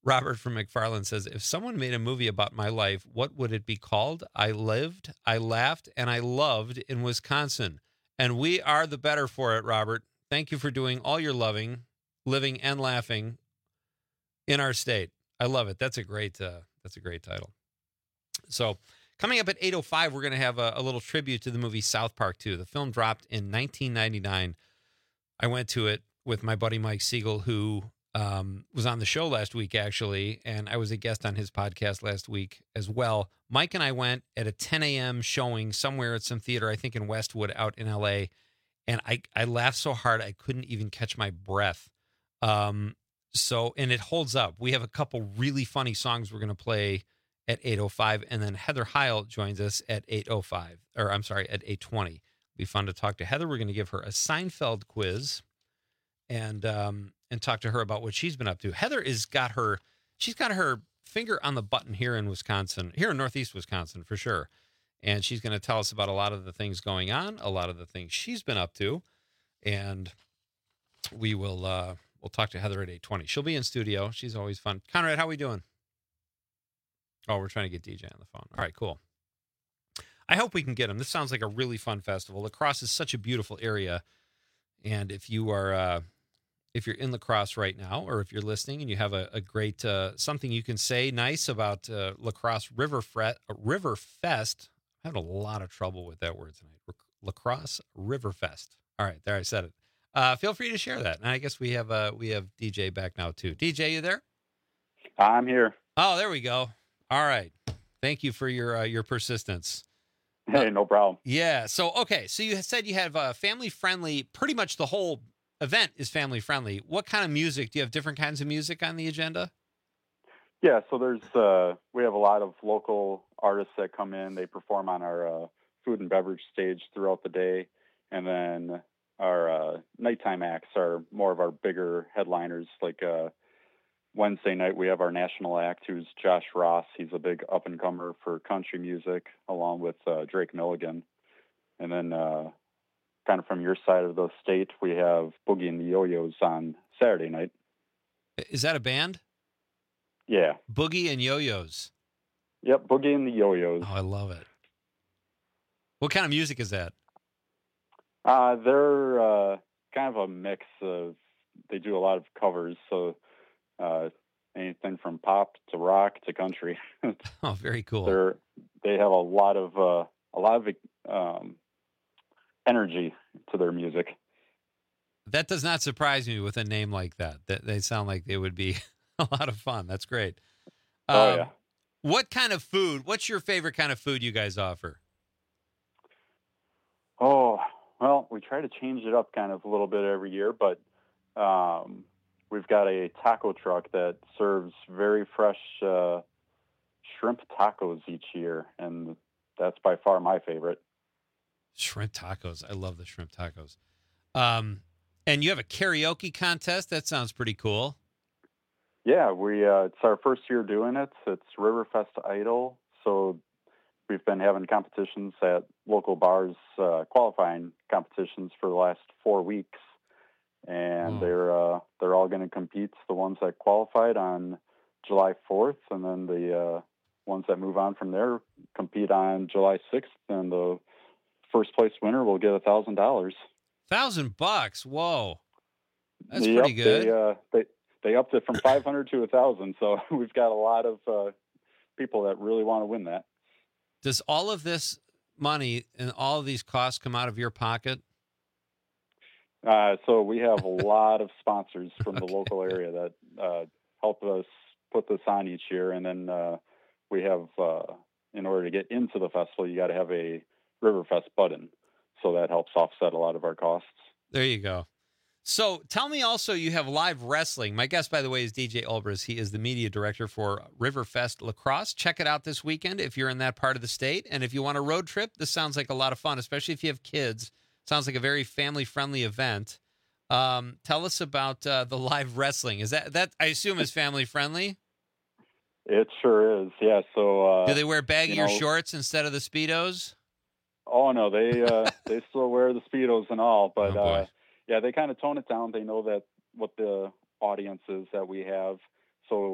Robert from McFarland says, if someone made a movie about my life, what would it be called? I lived, I laughed, and I loved in Wisconsin. And we are the better for it, Robert. Thank you for doing all your loving, living, and laughing in our state. I love it. That's a great, uh, that's a great title. So coming up at eight oh five, we're going to have a, a little tribute to the movie South Park two. The film dropped in nineteen ninety-nine. I went to it with my buddy Mike Siegel, who um, was on the show last week, actually, and I was a guest on his podcast last week as well. Mike and I went at a ten a.m. showing somewhere at some theater, I think in Westwood out in L A, and I, I laughed so hard I couldn't even catch my breath. Um, so, and it holds up. We have a couple really funny songs we're going to play at eight oh five, and then Heather Heil joins us at eight oh five, or I'm sorry, at eight twenty. It'll be fun to talk to Heather. We're going to give her a Seinfeld quiz and um, and talk to her about what she's been up to. Heather is got her, she's got her finger on the button here in Wisconsin, here in Northeast Wisconsin for sure. And she's going to tell us about a lot of the things going on, a lot of the things she's been up to, and we will uh, we'll talk to Heather at eight twenty. She'll be in studio. She's always fun. Conrad, how are we doing? Oh, we're trying to get D J on the phone. All right, cool. I hope we can get him. This sounds like a really fun festival. La Crosse is such a beautiful area. And if you are, uh, if you're in La Crosse right now, or if you're listening and you have a, a great, uh, something you can say nice about uh, La Crosse River, Fret, uh, River Fest. I'm having a lot of trouble with that word tonight. La Crosse River Fest. All right, there I said it. Uh, feel free to share that. And I guess we have uh, we have D J back now too. D J, you there? I'm here. Oh, there we go. All right. Thank you for your uh, your persistence. Hey, no problem. Yeah. So, okay. So you said you have uh, family friendly, pretty much the whole event is family friendly. What kind of music? Do you have different kinds of music on the agenda? Yeah. So there's, uh, we have a lot of local artists that come in. They perform on our uh, food and beverage stage throughout the day. And then our uh, nighttime acts are more of our bigger headliners. Like uh, Wednesday night, we have our national act, who's Josh Ross. He's a big up-and-comer for country music, along with uh, Drake Milligan. And then uh, kind of from your side of the state, we have Boogie and the Yo-Yos on Saturday night. Is that a band? Yeah. Boogie and Yo-Yos. Yep, Boogie and the Yo-Yos. Oh, I love it. What kind of music is that? Uh, they're uh, kind of a mix of, they do a lot of covers, so uh, anything from pop to rock to country. Oh, very cool. They're, they have a lot of, uh, a lot of um, energy to their music. That does not surprise me with a name like that. That they sound like they would be a lot of fun. That's great. Oh, um, yeah. What kind of food? What's your favorite kind of food you guys offer? Oh, well, we try to change it up kind of a little bit every year, but um, we've got a taco truck that serves very fresh uh, shrimp tacos each year, and that's by far my favorite. Shrimp tacos. I love the shrimp tacos. Um, and you have a karaoke contest. That sounds pretty cool. Yeah, we uh, it's our first year doing it. It's Riverfest Idol, so we've been having competitions at local bars, uh, qualifying competitions for the last four weeks, and Oh. they're uh, they're all going to compete. The ones that qualified on July fourth, and then the uh, ones that move on from there compete on July sixth, and the first place winner will get a thousand dollars. Thousand bucks. Whoa, that's Yep, pretty good. They, uh, they they upped it from five hundred to a thousand, so we've got a lot of uh, people that really want to win that. Does all of this money and all of these costs come out of your pocket? Uh, so we have a lot of sponsors from the local area that uh, help us put this on each year, and then uh, we have, uh, in order to get into the festival, you got to have a Riverfest button, so that helps offset a lot of our costs. There you go. So tell me also, you have live wrestling. My guest, by the way, is D J Ulbris. He is the media director for Riverfest La Crosse. Check it out this weekend if you're in that part of the state. And if you want a road trip, this sounds like a lot of fun, especially if you have kids. Sounds like a very family-friendly event. Um, tell us about uh, the live wrestling. Is that, that I assume is family-friendly? It sure is, yeah. So uh, Do they wear baggier you know, shorts instead of the Speedos? Oh no, they uh, they still wear the Speedos and all, but Oh, boy. uh, yeah, they kind of tone it down. They know that what the audience is that we have, so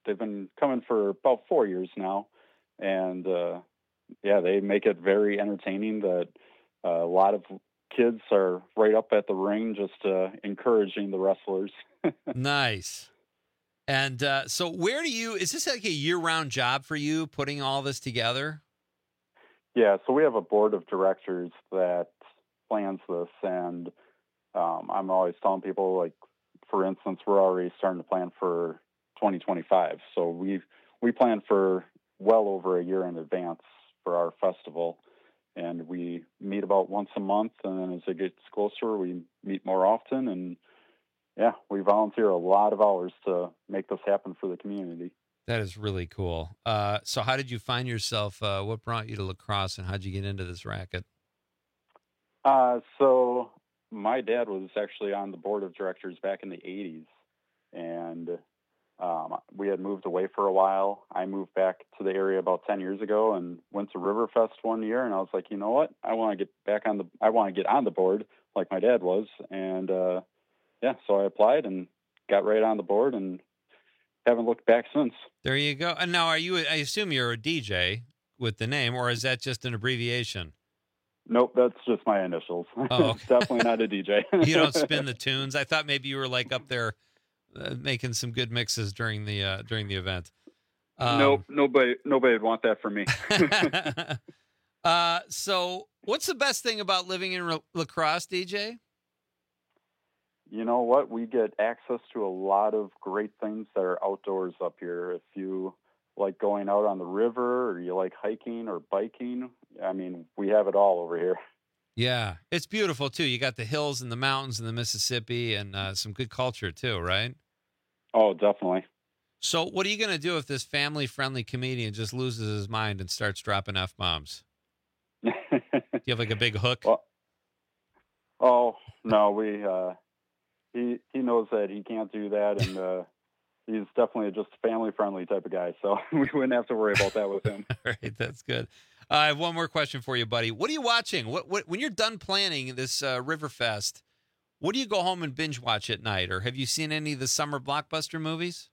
they've been coming for about four years now, and uh, yeah, they make it very entertaining. That uh, a lot of kids are right up at the ring, just uh, encouraging the wrestlers. Nice. And uh, so, where do you? Is this like a year-round job for you, putting all this together? Yeah, so we have a board of directors that plans this, and um, I'm always telling people, like, for instance, we're already starting to plan for twenty twenty-five. So we we plan for well over a year in advance for our festival, and we meet about once a month, and then as it gets closer, we meet more often, and yeah, we volunteer a lot of hours to make this happen for the community. That is really cool. Uh, so how did you find yourself? Uh, what brought you to lacrosse, and how'd you get into this racket? Uh, so my dad was actually on the board of directors back in the eighties, and um, we had moved away for a while. I moved back to the area about ten years ago and went to Riverfest one year, and I was like, you know what? I want to get back on the, I want to get on the board like my dad was. And, uh, yeah, so I applied and got right on the board and haven't looked back since. There you go. And now, are you, I assume you're a D J with the name, or is that just an abbreviation? Nope, that's just my initials. Oh, okay. Definitely not a D J. You don't spin the tunes? I thought maybe you were like up there uh, making some good mixes during the uh, during the event. Um, nope, nobody nobody would want that from me. uh, so, what's the best thing about living in La Crosse, D J? You know what? We get access to a lot of great things that are outdoors up here. If you like going out on the river, or you like hiking or biking, I mean, we have it all over here. Yeah, it's beautiful too. You got the hills and the mountains and the Mississippi, and uh, some good culture too, right? Oh, definitely. So what are you going to do if this family-friendly comedian just loses his mind and starts dropping F-bombs? Do you have like a big hook? Well, oh, no, we... Uh, He he knows that he can't do that, and uh, he's definitely just a family-friendly type of guy, so we wouldn't have to worry about that with him. All right, that's good. Uh, I have one more question for you, buddy. What are you watching? What, what when you're done planning this uh, Riverfest, what do you go home and binge watch at night, or have you seen any of the summer blockbuster movies?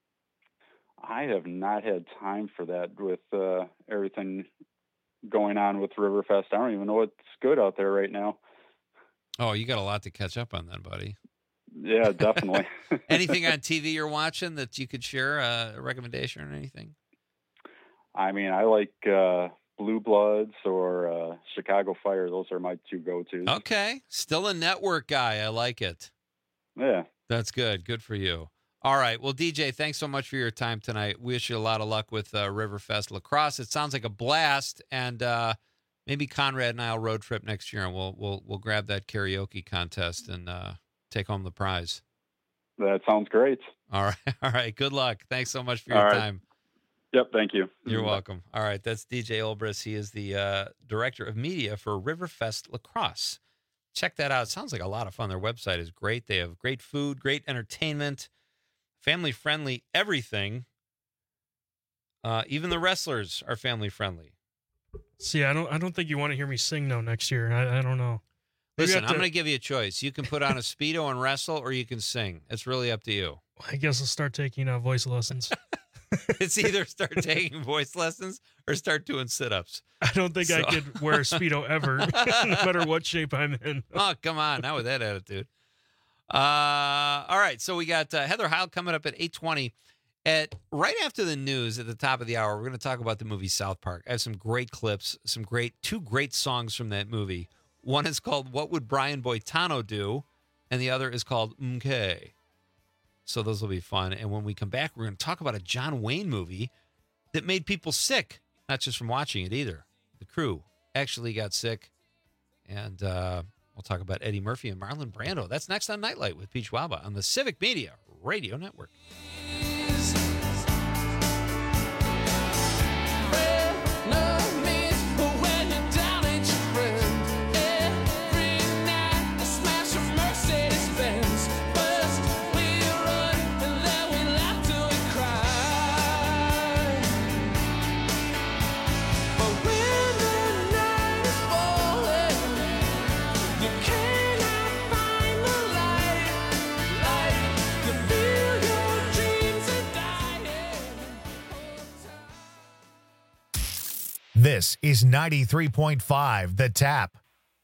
I have not had time for that with uh, everything going on with Riverfest. I don't even know what's good out there right now. Oh, you got a lot to catch up on then, buddy. Yeah, definitely. Anything on T V you're watching that you could share, uh, a recommendation or anything? I mean, I like uh, Blue Bloods or uh, Chicago Fire. Those are my two go-tos. Okay. Still a network guy. I like it. Yeah. That's good. Good for you. All right. Well, D J, thanks so much for your time tonight. Wish you a lot of luck with uh, Riverfest La Crosse. It sounds like a blast, and uh, maybe Conrad and I'll road trip next year, and we'll we'll we'll grab that karaoke contest and uh, take home the prize. That sounds great. All right. All right. Good luck. Thanks so much for your All right. time. Yep. Thank you. You're welcome. All right. That's D J Olbrist. He is the uh, director of media for Riverfest La Crosse. Check that out. It sounds like a lot of fun. Their website is great. They have great food, great entertainment, family friendly, everything. Uh, even the wrestlers are family friendly. See, I don't I don't think you want to hear me sing no next year. I, I don't know. Maybe Listen, I have I'm to- going to give you a choice. You can put on a Speedo and wrestle, or you can sing. It's really up to you. I guess I'll start taking uh, voice lessons. It's either start taking voice lessons or start doing sit-ups. I don't think I So- could wear a Speedo ever, no matter what shape I'm in. Oh, come on. Not with that attitude. Uh, all right. So we got uh, Heather Heil coming up at eight twenty. At right after the news at the top of the hour, we're going to talk about the movie South Park. I have some great clips, some great, two great songs from that movie. One is called What Would Brian Boitano Do? And the other is called Mkay. So those will be fun. And when we come back, we're going to talk about a John Wayne movie that made people sick, not just from watching it either. The crew actually got sick. And uh, we'll talk about Eddie Murphy and Marlon Brando. That's next on Nightlight with Peach Waba on the Civic Media Radio Network. Feel your dreams. This is ninety-three point five The Tap.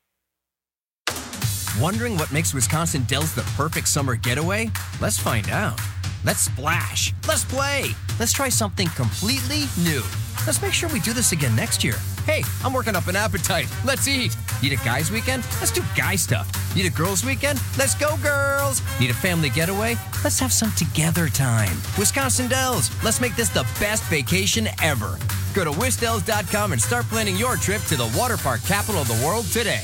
Wondering what makes Wisconsin Dells the perfect summer getaway? Let's find out. Let's splash. Let's play. Let's try something completely new. Let's make sure we do this again next year. Hey, I'm working up an appetite. Let's eat. Need a guys' weekend? Let's do guy stuff. Need a girls' weekend? Let's go, girls. Need a family getaway? Let's have some together time. Wisconsin Dells. Let's make this the best vacation ever. Go to wisdells dot com and start planning your trip to the water park capital of the world today.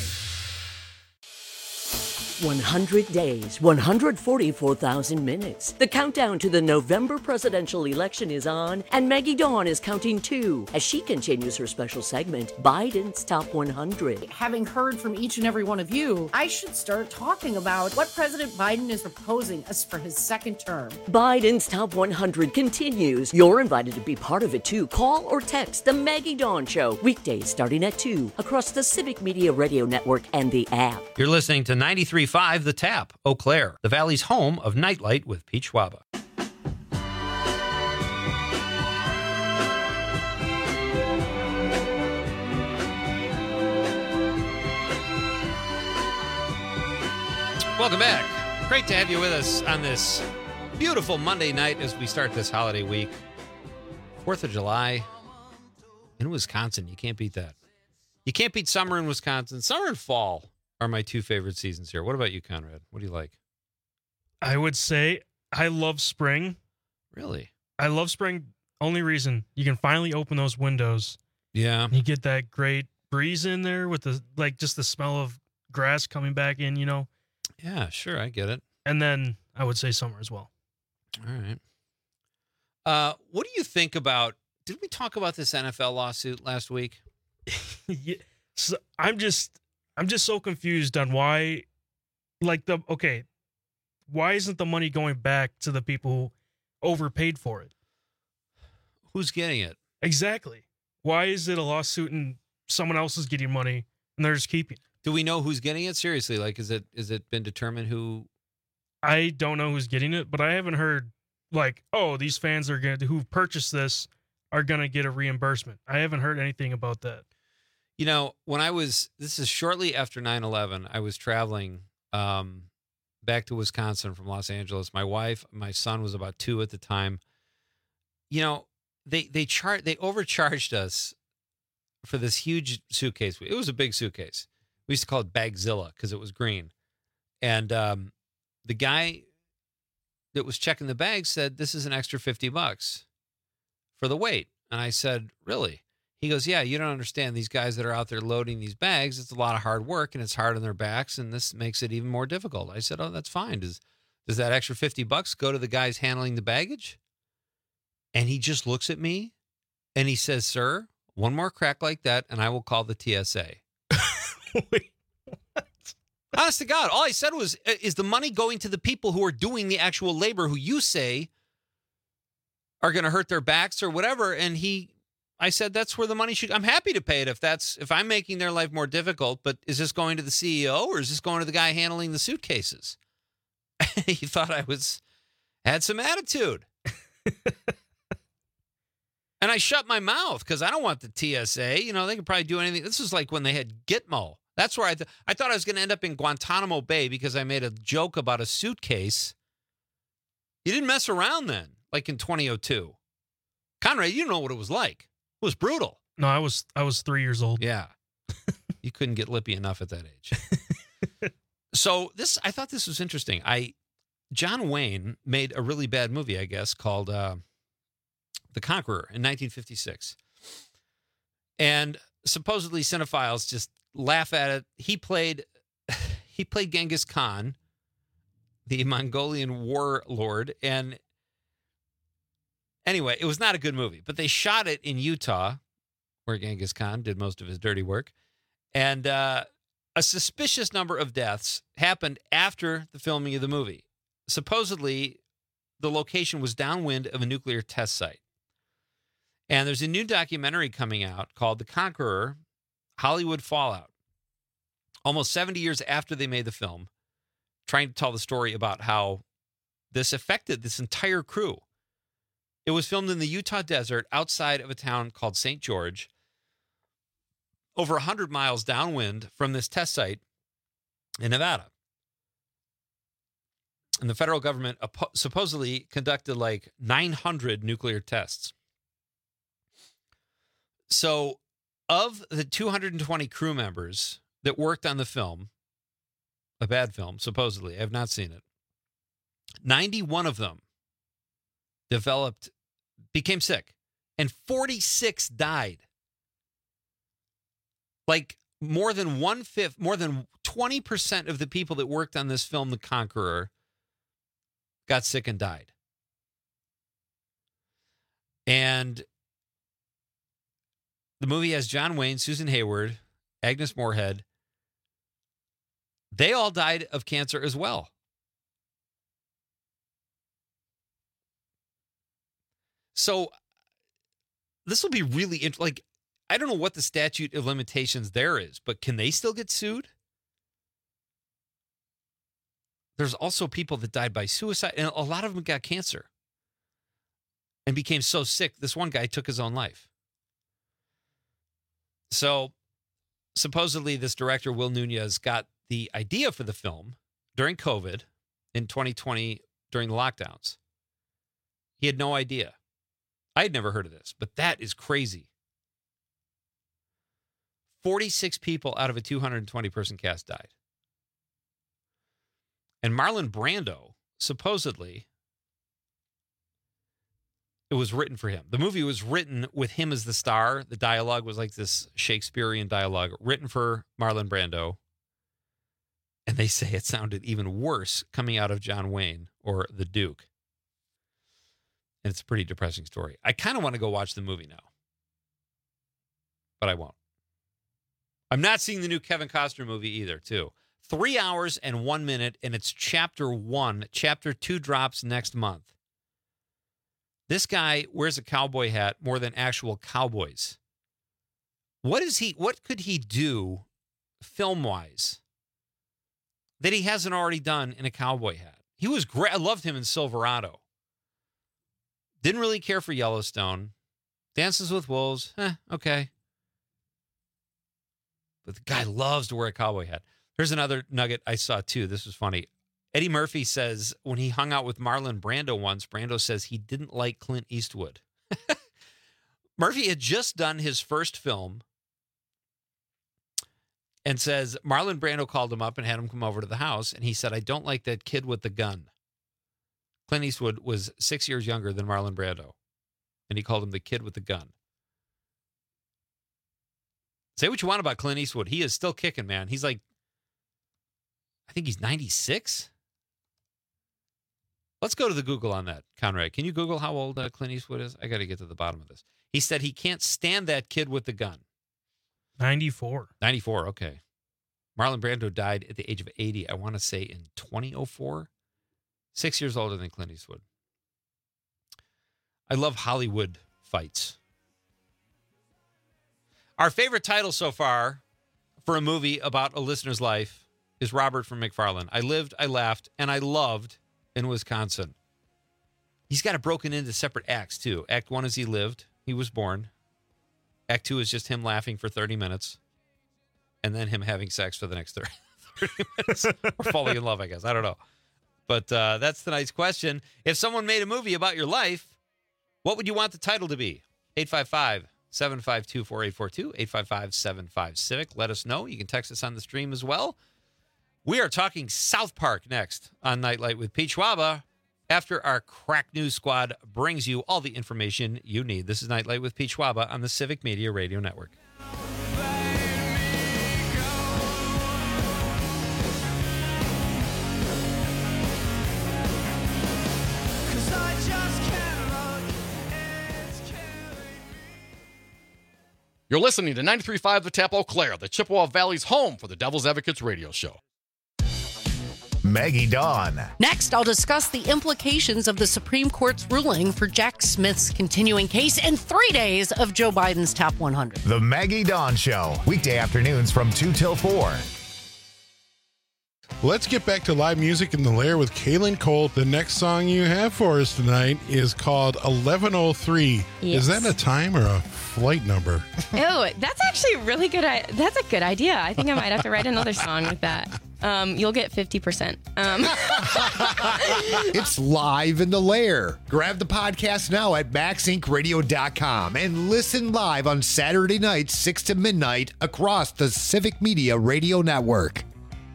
one hundred days, one hundred forty-four thousand minutes. The countdown to the November presidential election is on, and Maggie Dawn is counting too as she continues her special segment, Biden's Top one hundred. Having heard from each and every one of you, I should start talking about what President Biden is proposing as for his second term. Biden's Top one hundred continues. You're invited to be part of it too. Call or text the Maggie Dawn Show, weekdays starting at two, across the Civic Media Radio Network and the app. You're listening to ninety-three point five The Tap, Eau Claire, the Valley's home of Nightlight with Pete Schwaba. Welcome back. Great to have you with us on this beautiful Monday night as we start this holiday week. fourth of July in Wisconsin. You can't beat that. You can't beat summer in Wisconsin. Summer and fall are my two favorite seasons here. What about you, Conrad? What do you like? I would say I love spring. Really? I love spring. Only reason you can finally open those windows. Yeah. You get that great breeze in there with the, like, just the smell of grass coming back in, you know? Yeah, sure. I get it. And then I would say summer as well. All right. Uh, what do you think about, did we talk about this N F L lawsuit last week? yeah. So I'm just, I'm just so confused on why, like the, okay, why isn't the money going back to the people who overpaid for it? Who's getting it? Exactly. Why is it a lawsuit and someone else is getting money and they're just keeping it? Do we know who's getting it? Seriously, like, is it, is it been determined who? I don't know who's getting it, but I haven't heard like, oh, these fans are going to, who purchased this are going to get a reimbursement. I haven't heard anything about that. You know, when I was, this is shortly after nine eleven, I was traveling um, back to Wisconsin from Los Angeles. My wife, my son was about two at the time. You know, they they char- they overcharged us for this huge suitcase. It was a big suitcase. We used to call it Bagzilla because it was green. And um, the guy that was checking the bag said, this is an extra fifty bucks for the weight. And I said, really? He goes, yeah, you don't understand. These guys that are out there loading these bags, it's a lot of hard work and it's hard on their backs, and this makes it even more difficult. I said, oh, that's fine. Does does that extra fifty bucks go to the guys handling the baggage? And he just looks at me and he says, sir, one more crack like that and I will call the T S A. Wait, what? Honest to God, all I said was, is the money going to the people who are doing the actual labor who you say are going to hurt their backs or whatever? And he... I said, that's where the money should, I'm happy to pay it if that's, if I'm making their life more difficult, but is this going to the C E O or is this going to the guy handling the suitcases? He thought I was, had some attitude. And I shut my mouth because I don't want the T S A. You know, they could probably do anything. This was like when they had Gitmo. That's where I, th- I thought I was going to end up in Guantanamo Bay because I made a joke about a suitcase. You didn't mess around then, like in twenty oh two. Conrad, you know what it was like. It was brutal. No, I was I was three years old. Yeah. You couldn't get lippy enough at that age. So this, I thought this was interesting. I, John Wayne made a really bad movie, I guess, called uh, The Conqueror in nineteen fifty-six. And supposedly cinephiles just laugh at it. He played, he played Genghis Khan, the Mongolian warlord, and anyway, it was not a good movie, but they shot it in Utah, where Genghis Khan did most of his dirty work. And uh, a suspicious number of deaths happened after the filming of the movie. Supposedly, the location was downwind of a nuclear test site. And there's a new documentary coming out called The Conqueror, Hollywood Fallout. Almost seventy years after they made the film, trying to tell the story about how this affected this entire crew. It was filmed in the Utah desert outside of a town called Saint George. over one hundred miles downwind from this test site in Nevada. And the federal government supposedly conducted like nine hundred nuclear tests. So, of the two hundred twenty crew members that worked on the film, a bad film, supposedly, I have not seen it, ninety-one of them developed, became sick, and forty-six died. Like more than one-fifth, more than twenty percent of the people that worked on this film, The Conqueror, got sick and died. And the movie has John Wayne, Susan Hayward, Agnes Moorehead. They all died of cancer as well. So this will be really int- like I don't know what the statute of limitations there is, but can they still get sued? There's also people that died by suicide, and a lot of them got cancer and became so sick. This one guy took his own life. So supposedly this director, Will Nunez, got the idea for the film during COVID in twenty twenty during the lockdowns. He had no idea. I had never heard of this, but that is crazy. forty-six people out of a two hundred twenty person cast died. And Marlon Brando, supposedly, it was written for him. The movie was written with him as the star. The dialogue was like this Shakespearean dialogue written for Marlon Brando. And they say it sounded even worse coming out of John Wayne or the Duke. And it's a pretty depressing story. I kind of want to go watch the movie now, but I won't. I'm not seeing the new Kevin Costner movie either, too. Three hours and one minute, and it's chapter one. Chapter two drops next month. This guy wears a cowboy hat more than actual cowboys. What is he? What could he do film-wise that he hasn't already done in a cowboy hat? He was great. I loved him in Silverado. Didn't really care for Yellowstone. Dances with Wolves, eh, okay. But the guy loves to wear a cowboy hat. Here's another nugget I saw, too. This was funny. Eddie Murphy says when he hung out with Marlon Brando once, Brando says he didn't like Clint Eastwood. Murphy had just done his first film and says Marlon Brando called him up and had him come over to the house, and he said, I don't like that kid with the gun. Clint Eastwood was six years younger than Marlon Brando, and he called him the kid with the gun. Say what you want about Clint Eastwood. He is still kicking, man. He's like, I think he's ninety-six. Let's go to the Google on that, Conrad. Can you Google how old uh, Clint Eastwood is? I got to get to the bottom of this. He said he can't stand that kid with the gun. ninety-four. ninety-four, okay. Marlon Brando died at the age of eighty, I want to say in twenty oh four. Six years older than Clint Eastwood. I love Hollywood fights. Our favorite title so far for a movie about a listener's life is Robert from McFarland. I lived, I laughed, and I loved in Wisconsin. He's got it broken into separate acts, too. Act one is he lived. He was born. Act two is just him laughing for thirty minutes. And then him having sex for the next thirty minutes. Or falling in love, I guess. I don't know. But uh, that's tonight's question. If someone made a movie about your life, what would you want the title to be? eight five five, seven five two, four eight four two, eight five five, seven five, civic. Let us know. You can text us on the stream as well. We are talking South Park next on Nightlight with Pete Schwaba after our Crack News Squad brings you all the information you need. This is Nightlight with Pete Schwaba on the Civic Media Radio Network. You're listening to ninety-three point five The Tap Eau Claire, the Chippewa Valley's home for the Devil's Advocates radio show. Maggie Dawn. Next, I'll discuss the implications of the Supreme Court's ruling for Jack Smith's continuing case and three days of Joe Biden's Top one hundred. The Maggie Dawn Show, weekday afternoons from two till four. let's get back to live music in the Lair with Kaylin Cole. The next song you have for us tonight is called eleven oh three. Yes. Is that a time or a flight number? Oh, that's actually really good. I- That's a good idea. I think I might have to write another song with that. Um, you'll get fifty percent. Um. It's live in the Lair. Grab the podcast now at max inc radio dot com and listen live on Saturday nights, six to midnight, across the Civic Media Radio Network.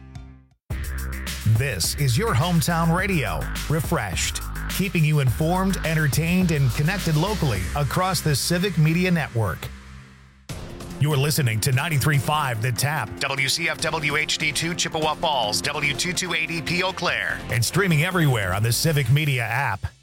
This is your hometown radio, refreshed, keeping you informed, entertained, and connected locally across the Civic Media Network. You're listening to ninety-three point five The Tap, W C F W H D two Chippewa Falls, W two two eight E P Eau Claire, and streaming everywhere on the Civic Media app.